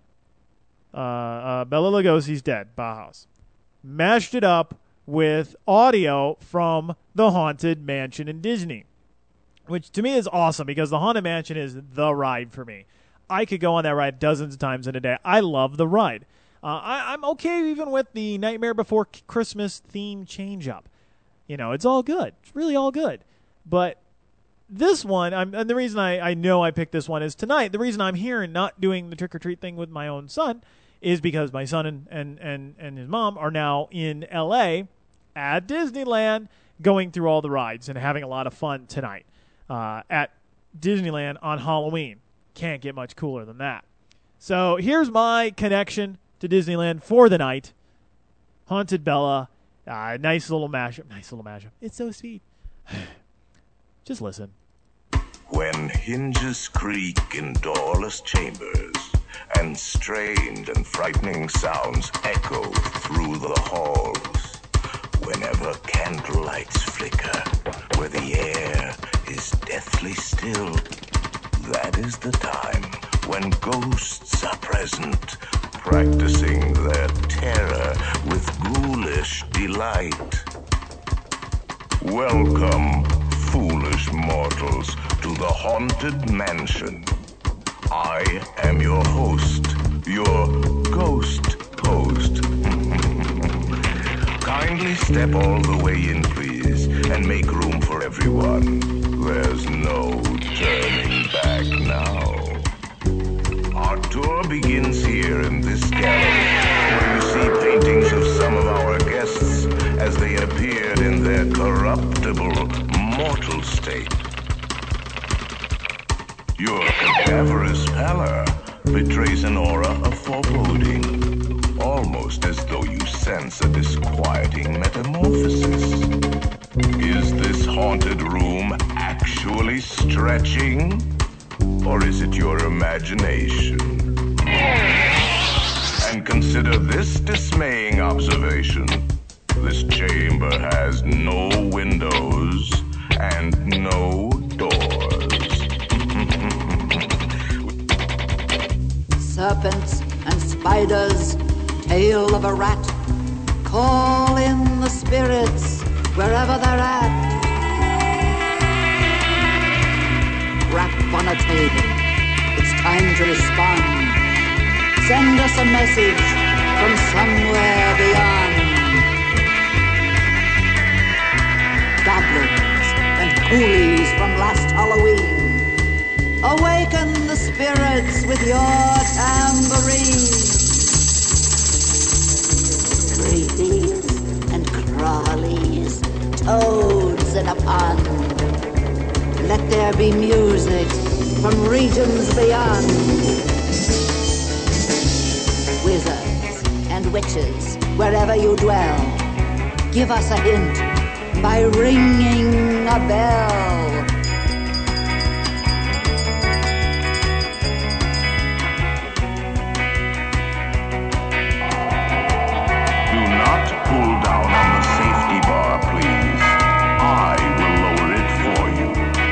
uh, uh, Bela Lugosi's Dead, Bauhaus, mashed it up with audio from the Haunted Mansion in Disney, which to me is awesome because the Haunted Mansion is the ride for me. I could go on that ride dozens of times in a day. I love the ride. Uh, I, I'm okay even with the Nightmare Before Christmas theme change-up. You know, it's all good. It's really all good. But this one, I'm, and the reason I, I know I picked this one is tonight, the reason I'm here and not doing the trick-or-treat thing with my own son is because my son and, and, and, and his mom are now in L A at Disneyland going through all the rides and having a lot of fun tonight uh, at Disneyland on Halloween. Can't get much cooler than that. So here's my connection to Disneyland for the night. Haunted Bella. Uh, nice little mashup. Nice little mashup. It's so sweet. Just listen. When hinges creak in doorless chambers, and strange and frightening sounds echo through the halls, whenever candlelights flicker, where the air is deathly still, that is the time when ghosts are present, practicing their terror with ghoulish delight. Welcome, foolish mortals, to the Haunted Mansion. I am your host, your ghost host. Kindly step all the way in, please, and make room for everyone. There's no turning back now. Our tour begins here in this gallery, where you see paintings of some of our guests as they appeared in their corruptible, mortal state. Your cadaverous pallor betrays an aura of foreboding, almost as though you sense a disquieting metamorphosis. Is this haunted room actually stretching? Or is it your imagination? And consider this dismaying observation. This chamber has no windows and no doors. Serpents and spiders, tail of a rat, call in the spirits wherever they're at. Rap on a table, it's time to respond. Send us a message from somewhere beyond. Goblins and ghoulies from last Halloween. Awaken the spirits with your tambourine. Creepies and crawlies, toads in a pond. Let there be music from regions beyond. Wizards and witches, wherever you dwell, give us a hint by ringing a bell. Do not pull down on the safety bar, please. I will lower it for you.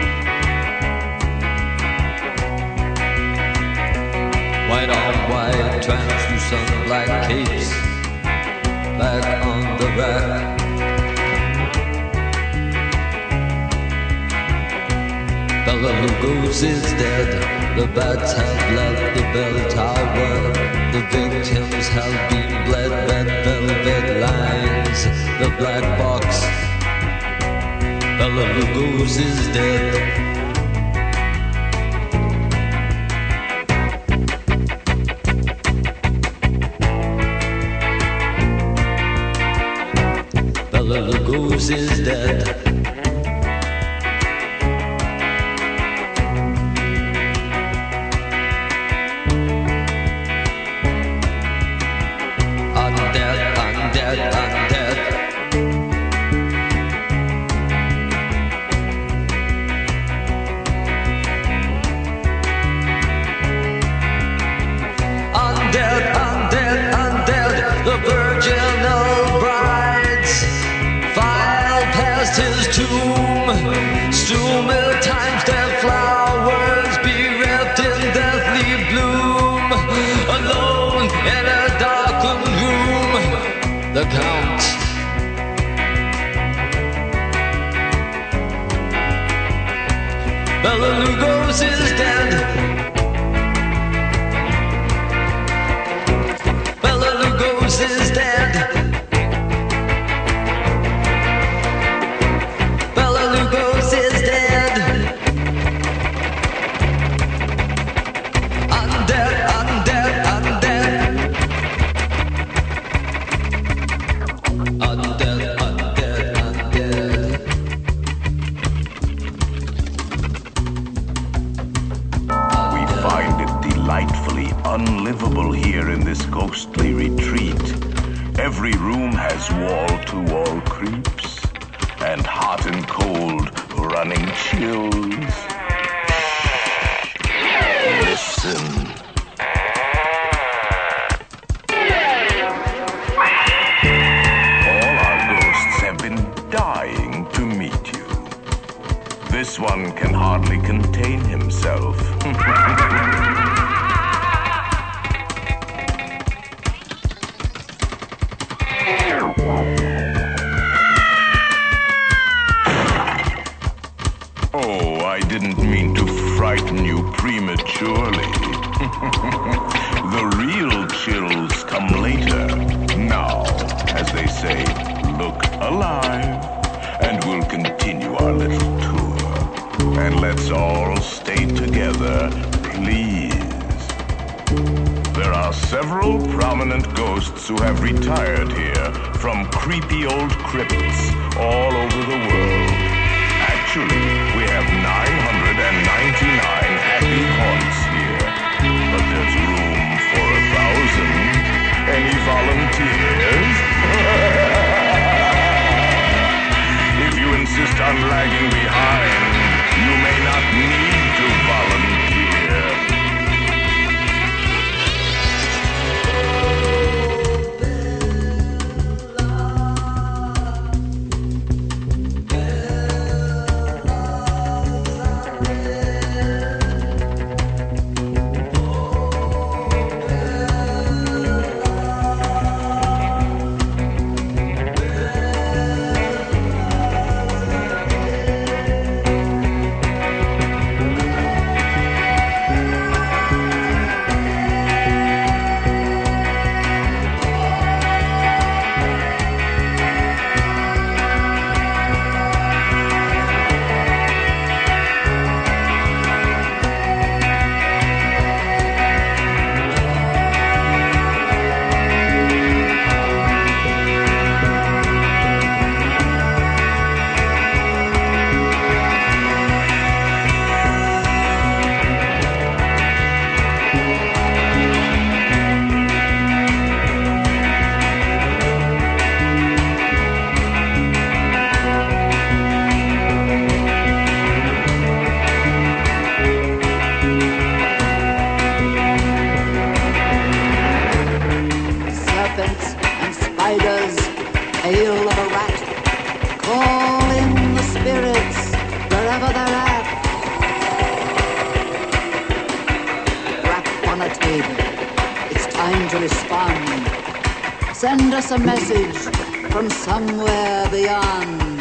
White on white, translucent black capes, back on the rack. Bela Lugos is dead, the bats have left the bell tower. The victims have been bled, red velvet lines, the black box. Bela Lugos is dead. Bela Lugos is dead. The Count. Bela Lugos is dead. Bela Lugos is dead. Bela Lugos is dead. Undead, undead, undead. Undead, undead, undead. We find it delightfully unlivable here in this ghostly retreat. Every room has wall-to-wall creeps, and hot and cold running chills. Listen. Dying to meet you. This one can hardly contain himself. Oh, I didn't mean to frighten you prematurely. The real chills come later. Now, as they say, look alive, and we'll continue our little tour. And let's all stay together, please. There are several prominent ghosts who have retired here from creepy old crypts all over the world. Actually, we have nine hundred ninety-nine happy haunts here, but there's room for a thousand. Any volunteers? If you insist on lagging behind, you may not need to volunteer. neighbor. It's time to respond. Send us a message from somewhere beyond.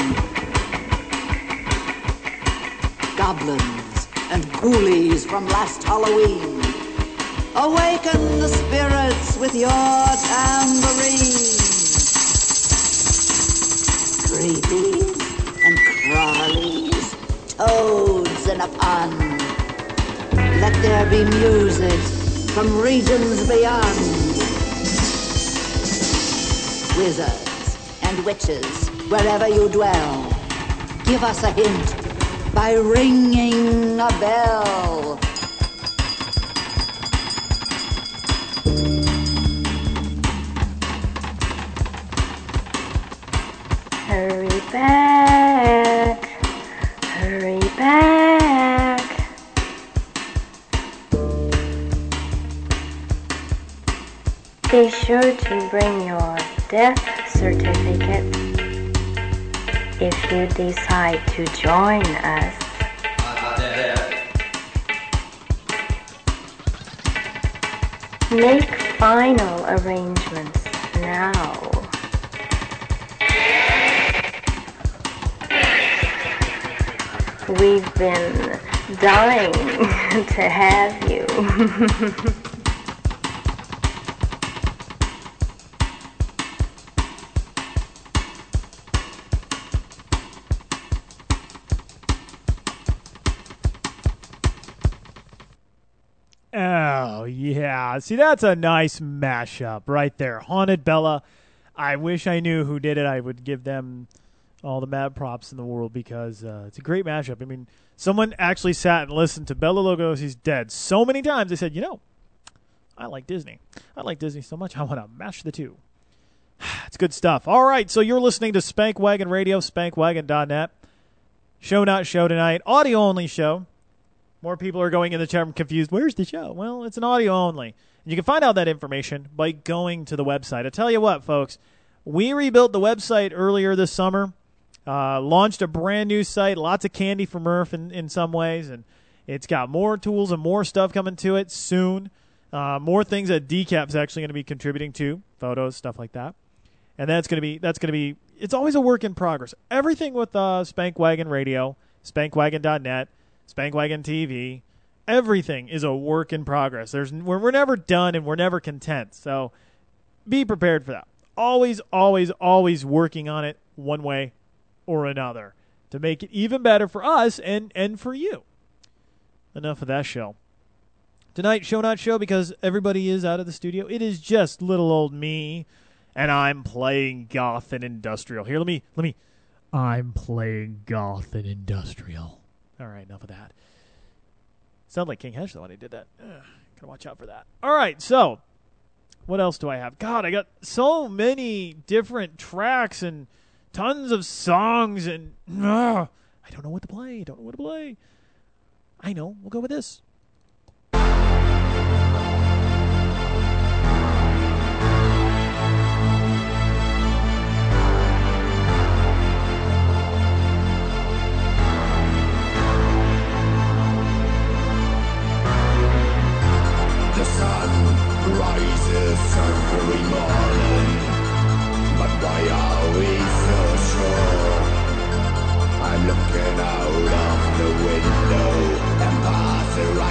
Goblins and ghoulies from last Halloween, awaken the spirits with your tambourine. Creepies and crawlies, toads in a pond. Let there be music from regions beyond. Wizards and witches, wherever you dwell, give us a hint by ringing a bell. Hurry back, hurry back. Be sure to bring your death certificate if you decide to join us. Make final arrangements now. We've been dying to have you. Oh, yeah. See, that's a nice mashup right there. Haunted Bella. I wish I knew who did it. I would give them all the mad props in the world because uh, it's a great mashup. I mean, someone actually sat and listened to Bela Lugosi's Dead so many times they said, you know, I like Disney. I like Disney so much I want to mash the two. It's good stuff. All right, so you're listening to Spankwagon Radio, spankwagon dot net. Show not show tonight. Audio only show. More people are going in the chat room confused. Where's the show? Well, it's an audio only. And you can find out that information by going to the website. I tell you what, folks, we rebuilt the website earlier this summer. Uh, launched a brand new site, lots of candy for Murph in, in some ways, and it's got more tools and more stuff coming to it soon. Uh, more things that D CAP's actually going to be contributing to, photos, stuff like that. And that's going to be that's going to be it's always a work in progress. Everything with uh, Spankwagon Radio, spankwagon dot net, Spankwagon T V, everything is a work in progress. There's we're, we're never done and we're never content. So be prepared for that. Always, always, always working on it one way or another to make it even better for us and, and for you. Enough of that show. Tonight, show not show, because everybody is out of the studio. It is just little old me, and I'm playing goth and industrial. Here, let me, let me, I'm playing goth and industrial. All right, enough of that. Sound like King Hesh, though, when he did that. Ugh, gotta watch out for that. All right, so, what else do I have? God, I got so many different tracks and tons of songs, and uh, I don't know what to play. Don't know what to play. I know. We'll go with this. The sun rises every morning, but why are we so sure? I'm looking out of the window and pass the right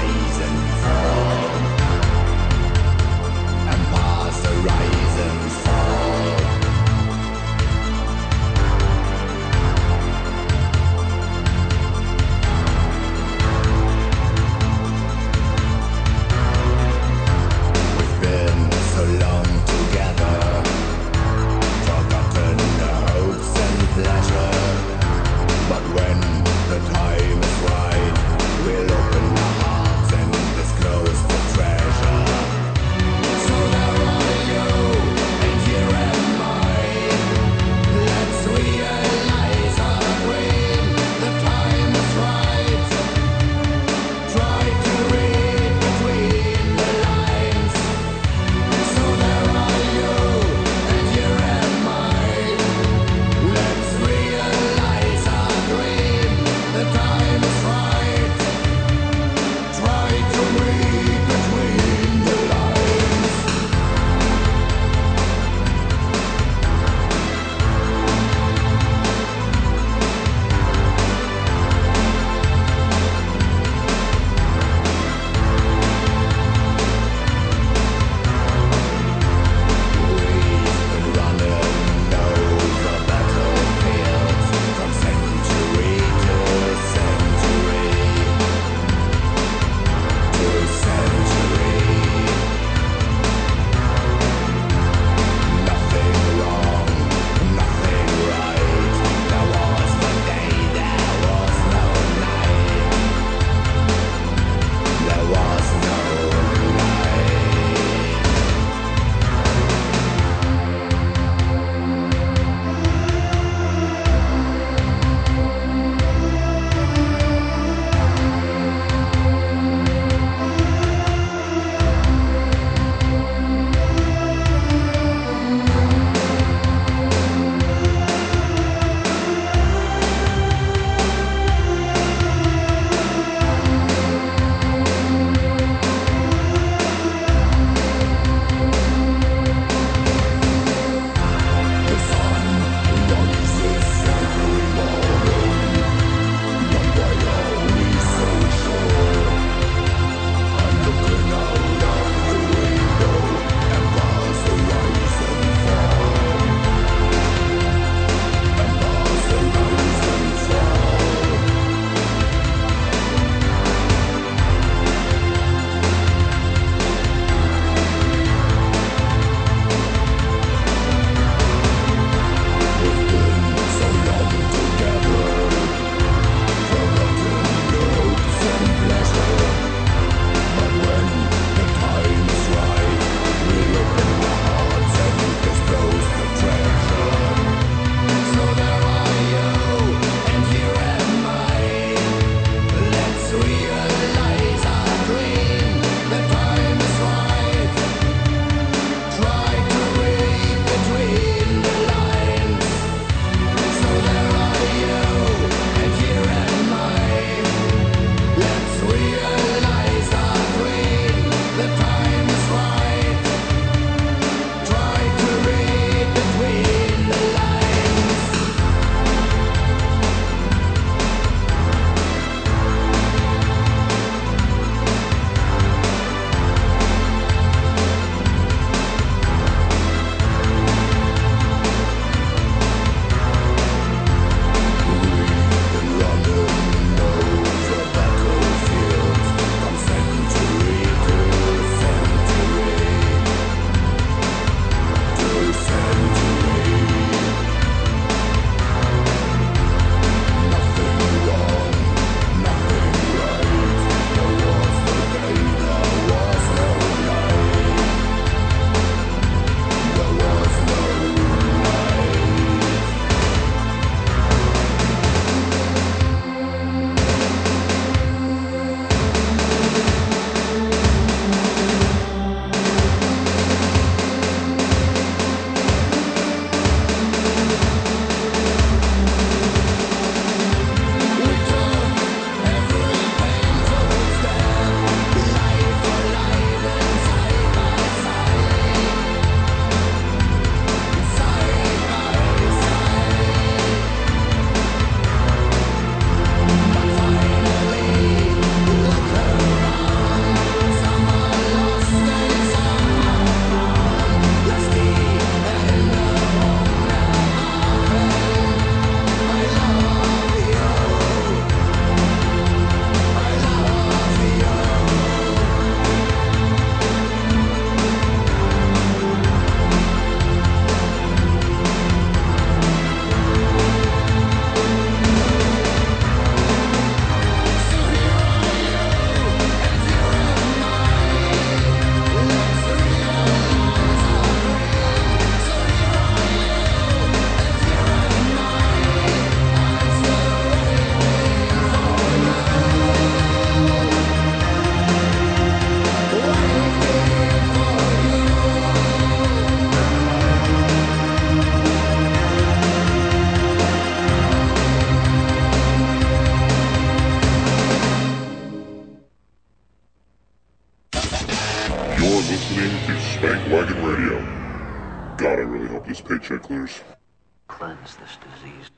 listening to Spank Wagon Radio. God, I really hope this paycheck clears. Cleanse this disease.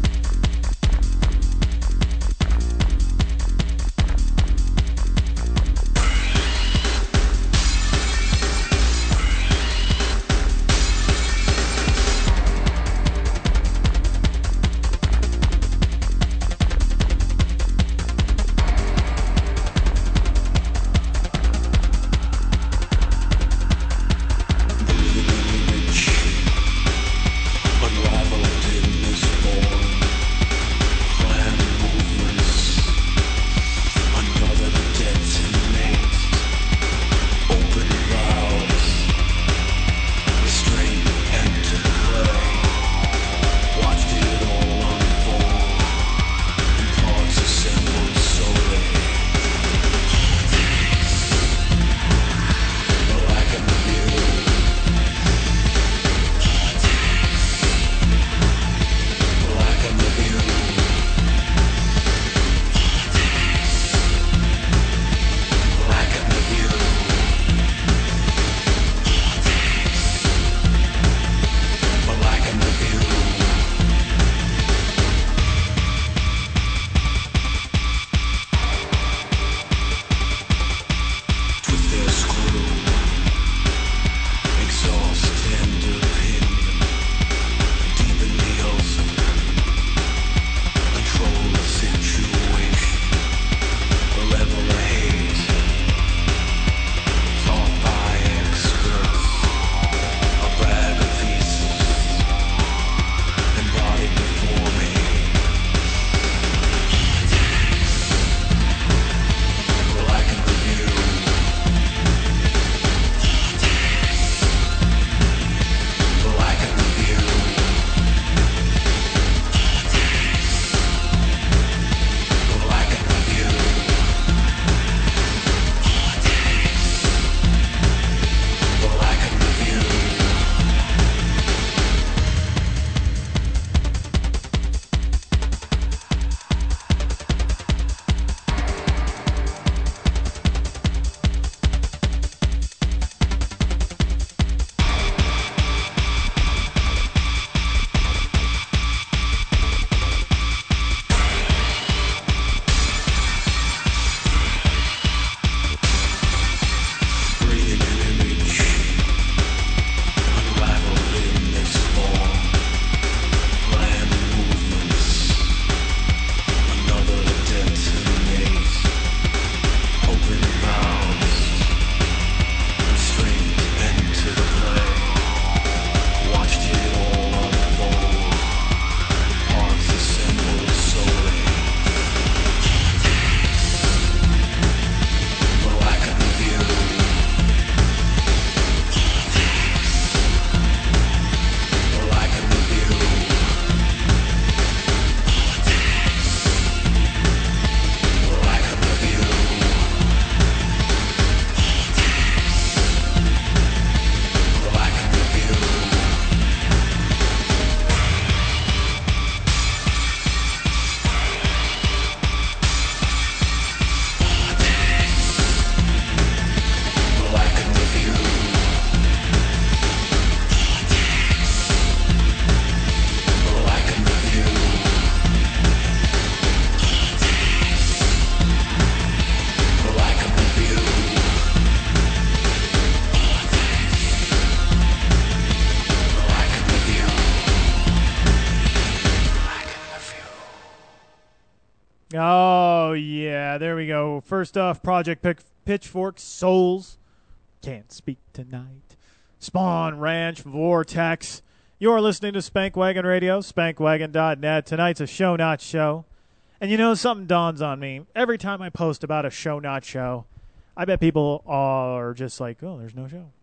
Oh, yeah, there we go. First off, Project Pick- Pitchfork, Souls, Can't Speak Tonight, Spawn Ranch, Vortex. You're listening to Spankwagon Radio, spankwagon dot net. Tonight's a show not show. And you know, something dawns on me. Every time I post about a show not show, I bet people are just like, oh, there's no show.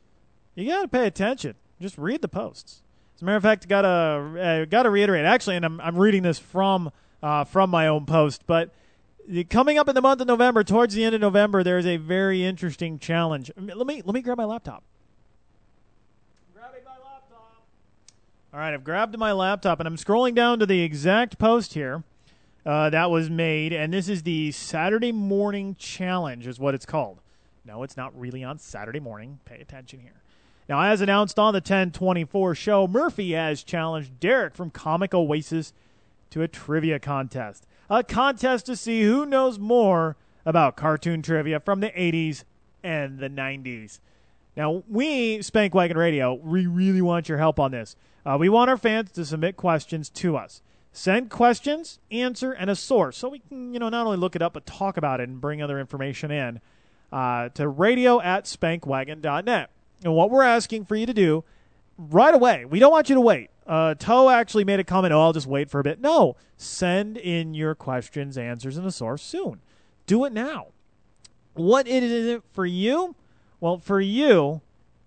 You got to pay attention. Just read the posts. As a matter of fact, got to uh, got to reiterate. Actually, and I'm I'm reading this from uh, from my own post. But coming up in the month of November, towards the end of November, there is a very interesting challenge. Let me let me grab my laptop. Grabbing my laptop. All right, I've grabbed my laptop and I'm scrolling down to the exact post here uh, that was made, and this is the Saturday Morning Challenge, is what it's called. No, it's not really on Saturday morning. Pay attention here. Now, as announced on the ten twenty-four show, Murphy has challenged Derek from Comic Oasis to a trivia contest. A contest to see who knows more about cartoon trivia from the eighties and the nineties. Now, we, Spank Wagon Radio, we really want your help on this. Uh, we want our fans to submit questions to us. Send questions, answer, and a source so we can, you know, not only look it up but talk about it and bring other information in uh, to radio at spankwagon dot net. And what we're asking for you to do right away, we don't want you to wait. Uh, Toe actually made a comment, oh, I'll just wait for a bit. No, send in your questions, answers, and a source soon. Do it now. What is it for you? Well, for you,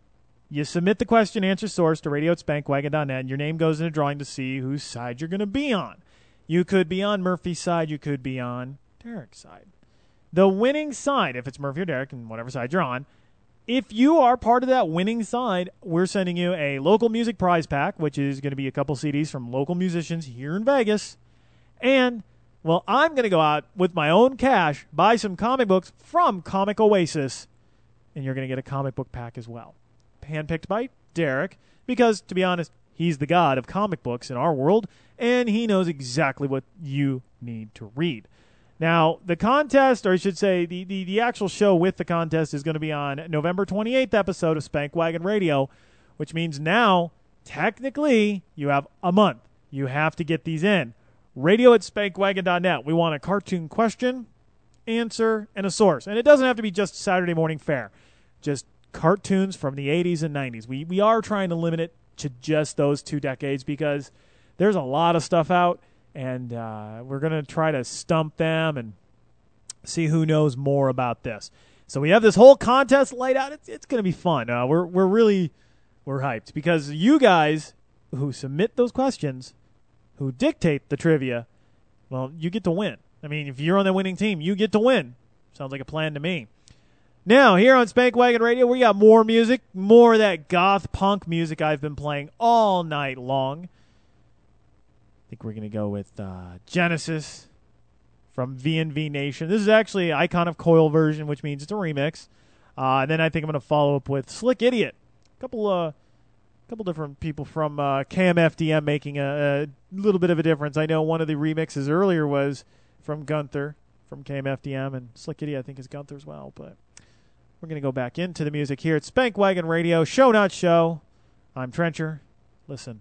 you submit the question, answer, source to radio at spankwagon dot net, and your name goes in a drawing to see whose side you're going to be on. You could be on Murphy's side. You could be on Derek's side. The winning side, if it's Murphy or Derek, and whatever side you're on, if you are part of that winning side, we're sending you a local music prize pack, which is going to be a couple C Ds from local musicians here in Vegas. And, well, I'm going to go out with my own cash, buy some comic books from Comic Oasis, and you're going to get a comic book pack as well. Handpicked by Derek, because, to be honest, he's the god of comic books in our world, and he knows exactly what you need to read. Now, the contest, or I should say, the, the, the actual show with the contest is going to be on November twenty-eighth episode of Spank Wagon Radio, which means now, technically, you have a month. You have to get these in. Radio at spankwagon dot net. We want a cartoon question, answer, and a source. And it doesn't have to be just Saturday morning fare. Just cartoons from the eighties and nineties. We, we are trying to limit it to just those two decades because there's a lot of stuff out. And uh, we're going to try to stump them and see who knows more about this. So we have this whole contest laid out. It's, it's going to be fun. Uh, we're we're really we're hyped because you guys who submit those questions, who dictate the trivia, well, you get to win. I mean, if you're on the winning team, you get to win. Sounds like a plan to me. Now, here on Spank Wagon Radio, we got more music, more of that goth punk music I've been playing all night long. I think we're going to go with uh, Genesis from V and V Nation. This is actually Icon of Coil version, which means it's a remix. Uh, and then I think I'm going to follow up with Slick Idiot. A couple, uh, couple different people from uh, K M F D M making a, a little bit of a difference. I know one of the remixes earlier was from Gunther from K M F D M, and Slick Idiot I think is Gunther as well. But we're going to go back into the music here at Spank Wagon Radio. Show, not show. I'm Trencher. Listen.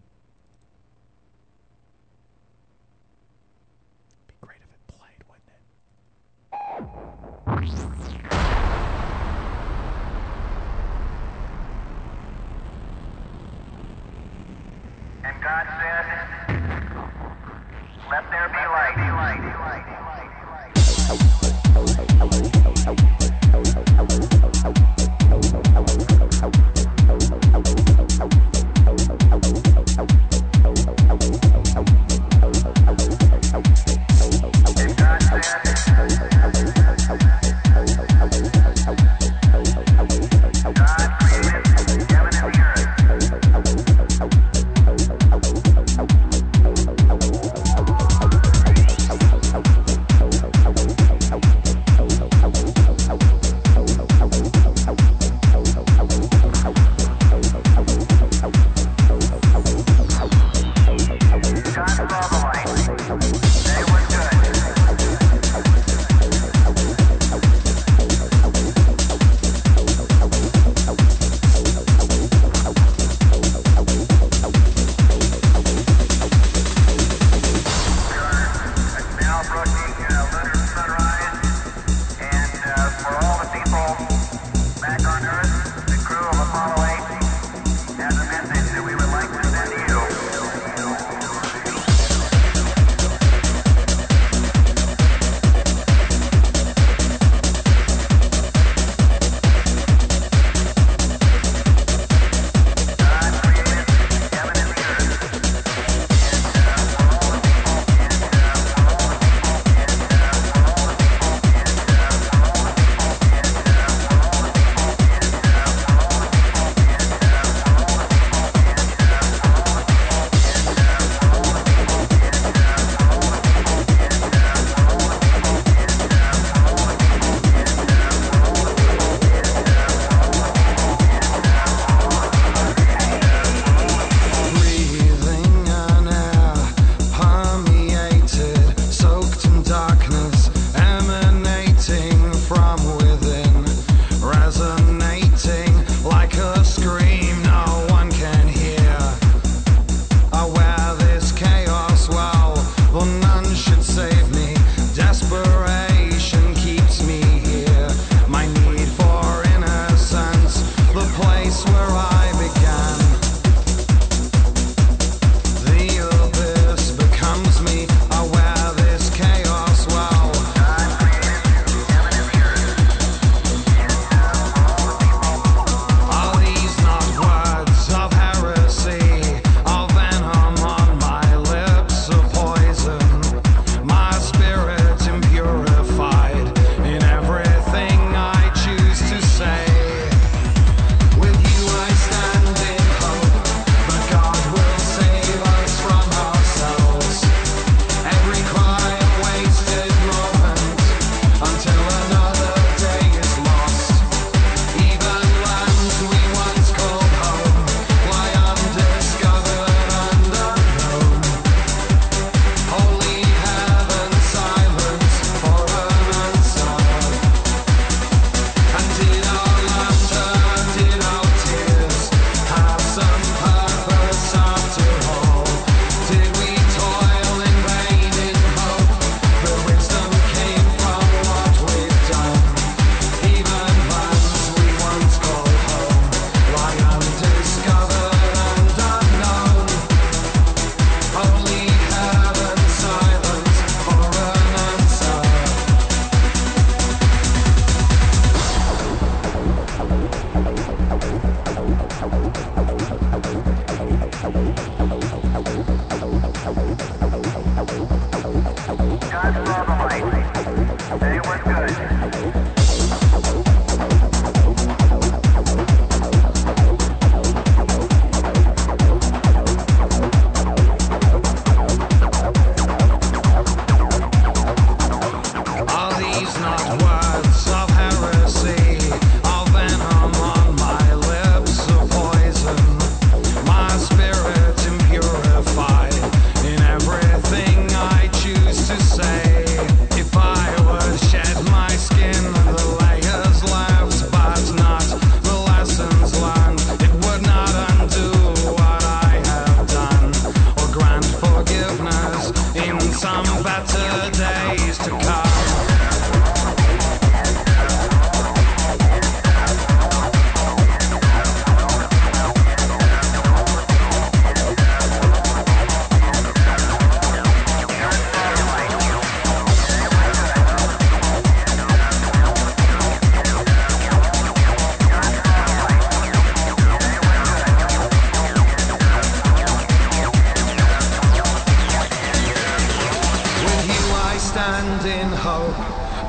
And God said, let there be light.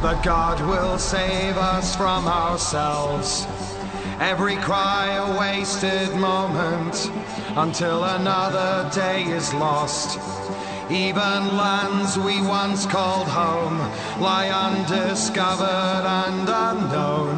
But God will save us from ourselves. Every cry a wasted moment until another day is lost. Even lands we once called home lie undiscovered and unknown.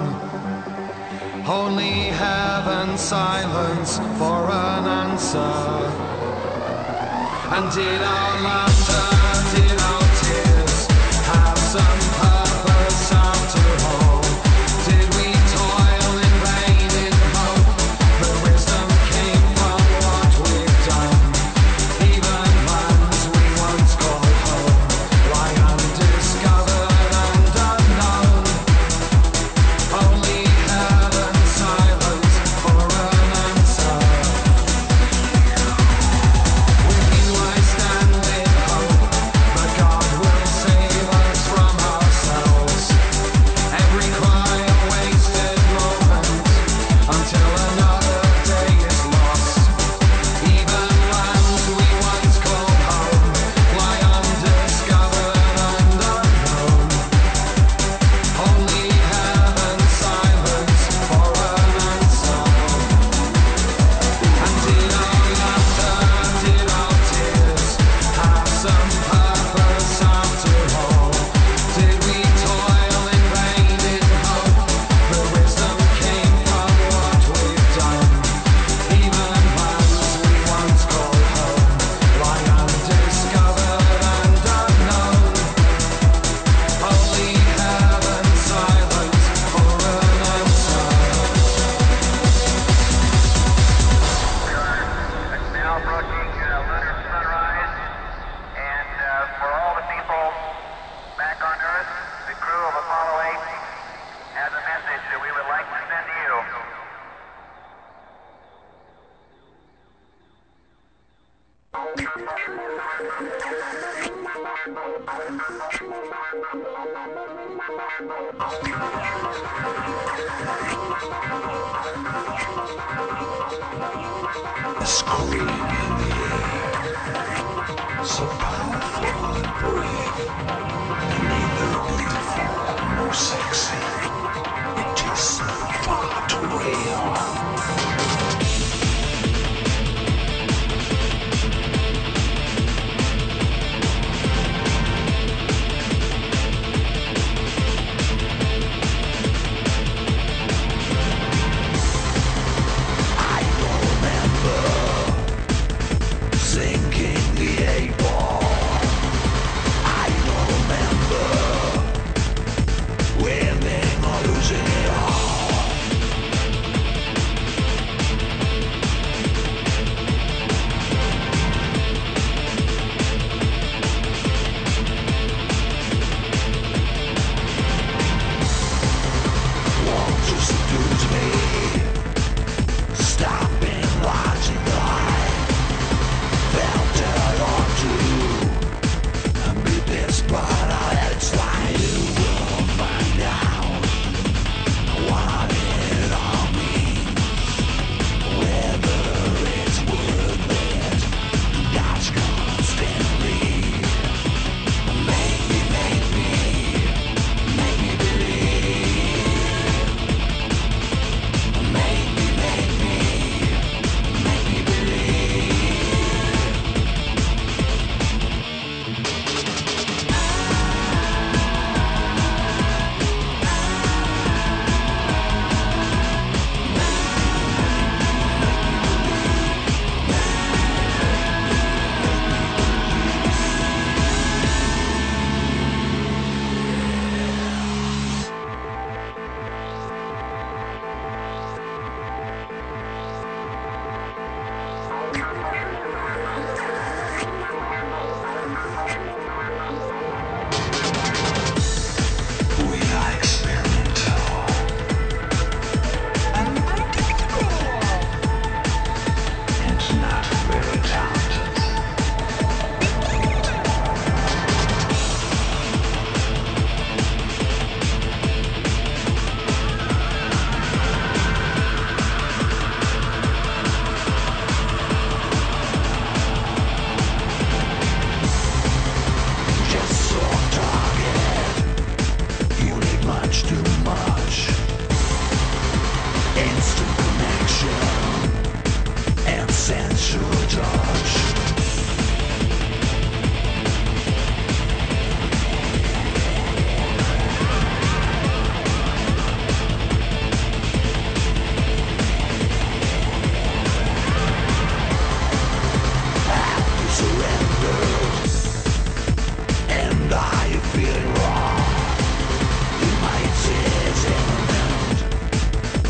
Only heaven's silence for an answer. And did our laughter, did our tears have some purpose after all? Did we toil in vain in hope that wisdom came from what we've done? Even lands we once called home lie undiscovered and unknown. Only heaven's silence for an answer. With you I stand with hope, but God will save us from ourselves. Every cry a wasted moment until another day is lost. Even lands we once called home lie undiscovered and unknown. Only heaven's silence for an answer. And did our laughter, did our tears have some purpose after all? Did we toil in vain in hope that wisdom came from what we've done? Even lands we once called home lie undiscovered and unknown. Only heaven's silence for an answer. It's now approaching uh, lunar sunrise, and uh, for all the people back on Earth, the crew of Apollo eight has a message that we would like to send to you. A scream in the air, so powerful and brave, and neither beautiful nor sexy. It just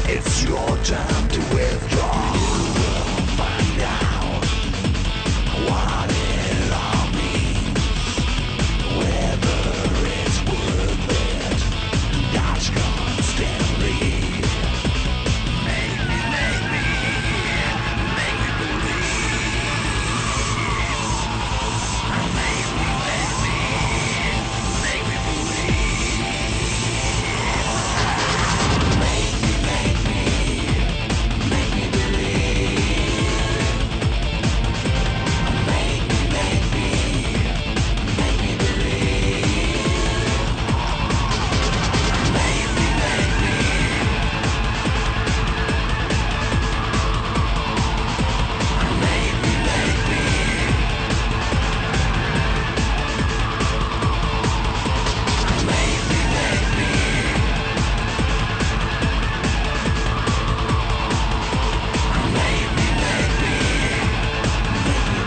It's your time to withdraw. You will find out what it all means, whether it's worth it. Dodge constantly. Make me, make me, make me believe. Make me, make me, make me believe. Make me, make me, make me believe. Make me, make me, make me believe. Make me, make me. Make me, make me. Make me, make me. Make me, make me. Make me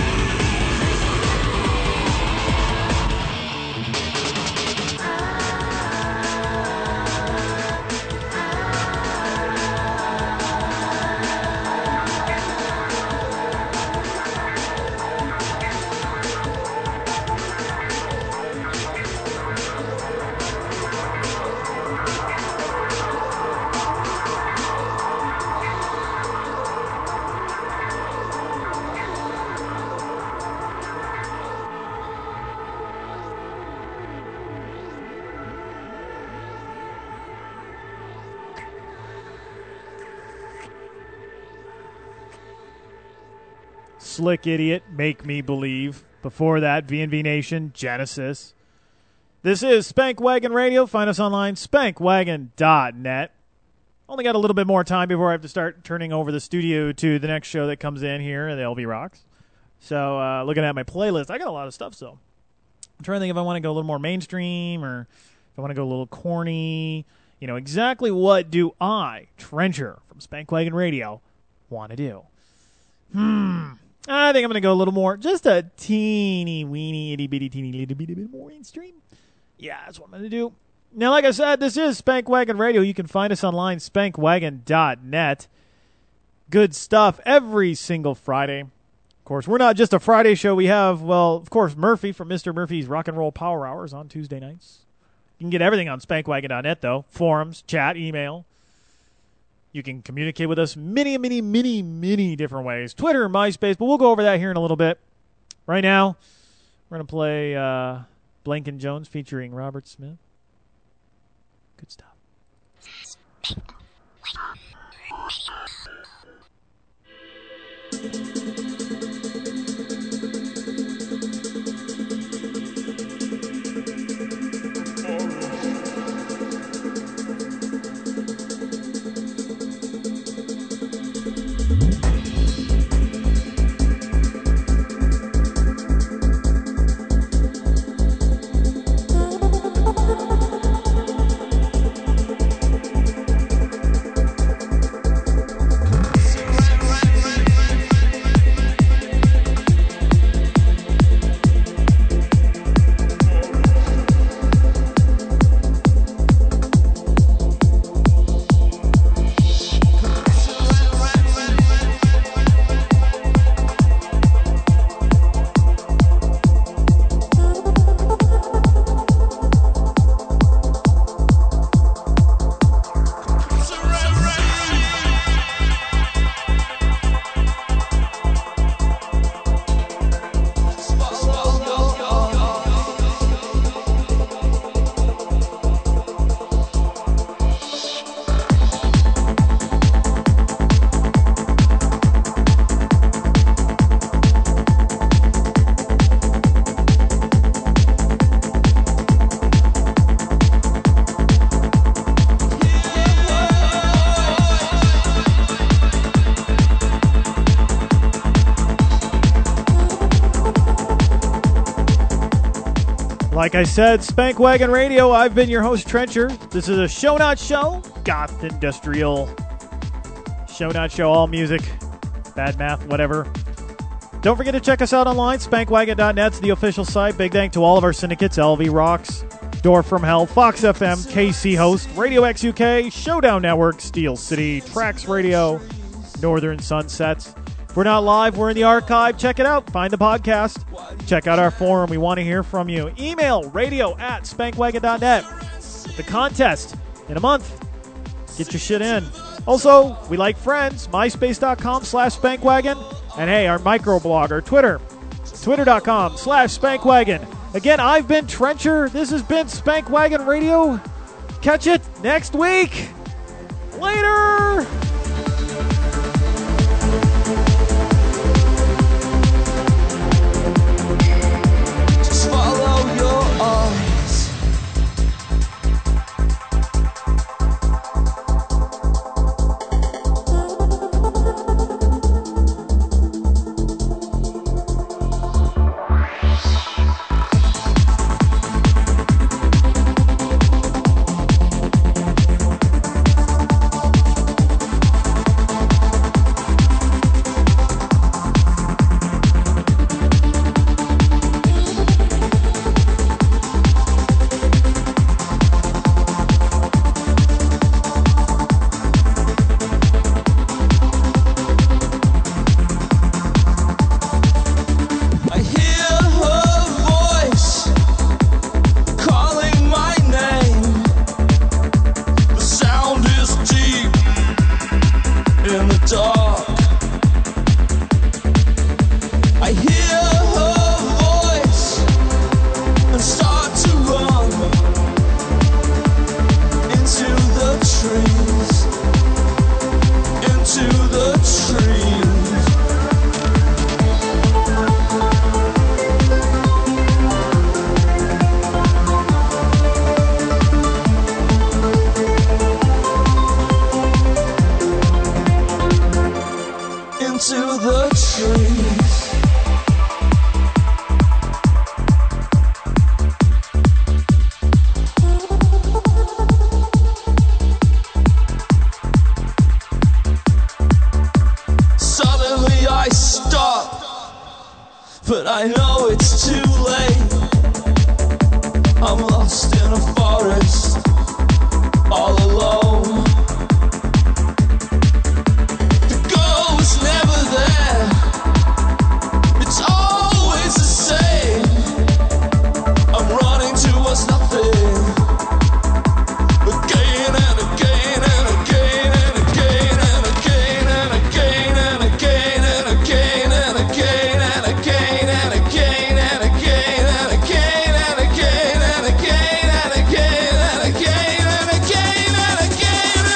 Slick Idiot, Make Me Believe. Before that, V and V Nation, Genesis. This is Spank Wagon Radio. Find us online, spank wagon dot net. Only got a little bit more time before I have to start turning over the studio to the next show that comes in here, the L B Rocks. So, uh, looking at my playlist, I got a lot of stuff still. I'm trying to think if I want to go a little more mainstream or if I want to go a little corny. You know, exactly what do I, Trencher from Spank Wagon Radio, want to do? Hmm. I think I'm going to go a little more, just a teeny weeny itty bitty teeny little bitty bit more mainstream. Yeah, that's what I'm going to do. Now, like I said, this is Spank Wagon Radio. You can find us online, spank wagon dot net. Good stuff every single Friday. Of course, we're not just a Friday show. We have, well, of course, Murphy from Mister Murphy's Rock and Roll Power Hours on Tuesday nights. You can get everything on spank wagon dot net, though. Forums, chat, email. You can communicate with us many, many, many, many different ways. Twitter, MySpace, but we'll go over that here in a little bit. Right now, we're going to play uh, Blank and Jones featuring Robert Smith. Good stuff. Like I said, Spank Wagon Radio, I've been your host, Trencher. This is a show not show, goth industrial show not show, all music, bad math, whatever. Don't forget to check us out online, spank wagon dot net's the official site. Big thank to all of our syndicates, L V Rocks, Door from Hell, Fox F M, K C Host, Radio X U K, Showdown Network, Steel City, Trax Radio, Northern Sunsets. If we're not live, we're in the archive. Check it out. Find the podcast. Check out our forum. We want to hear from you. Email radio at spankwagon dot net. The contest in a month. Get your shit in. Also, we like friends. MySpace.com slash Spankwagon. And hey, our microblog, our Twitter. Twitter.com slash Spankwagon. Again, I've been Trencher. This has been Spankwagon Radio. Catch it next week. Later. Just follow your eyes. But I know it's too late. I'm lost in a forest, all alone. The goal was never there. It's always the same. I'm running towards nothing. Again and again and again and again and again and again and again and again and again and again and again and again and again and again and again and again and again and again and again and again.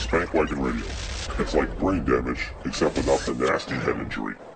Spankwagon Radio. It's like brain damage, except without the nasty head injury.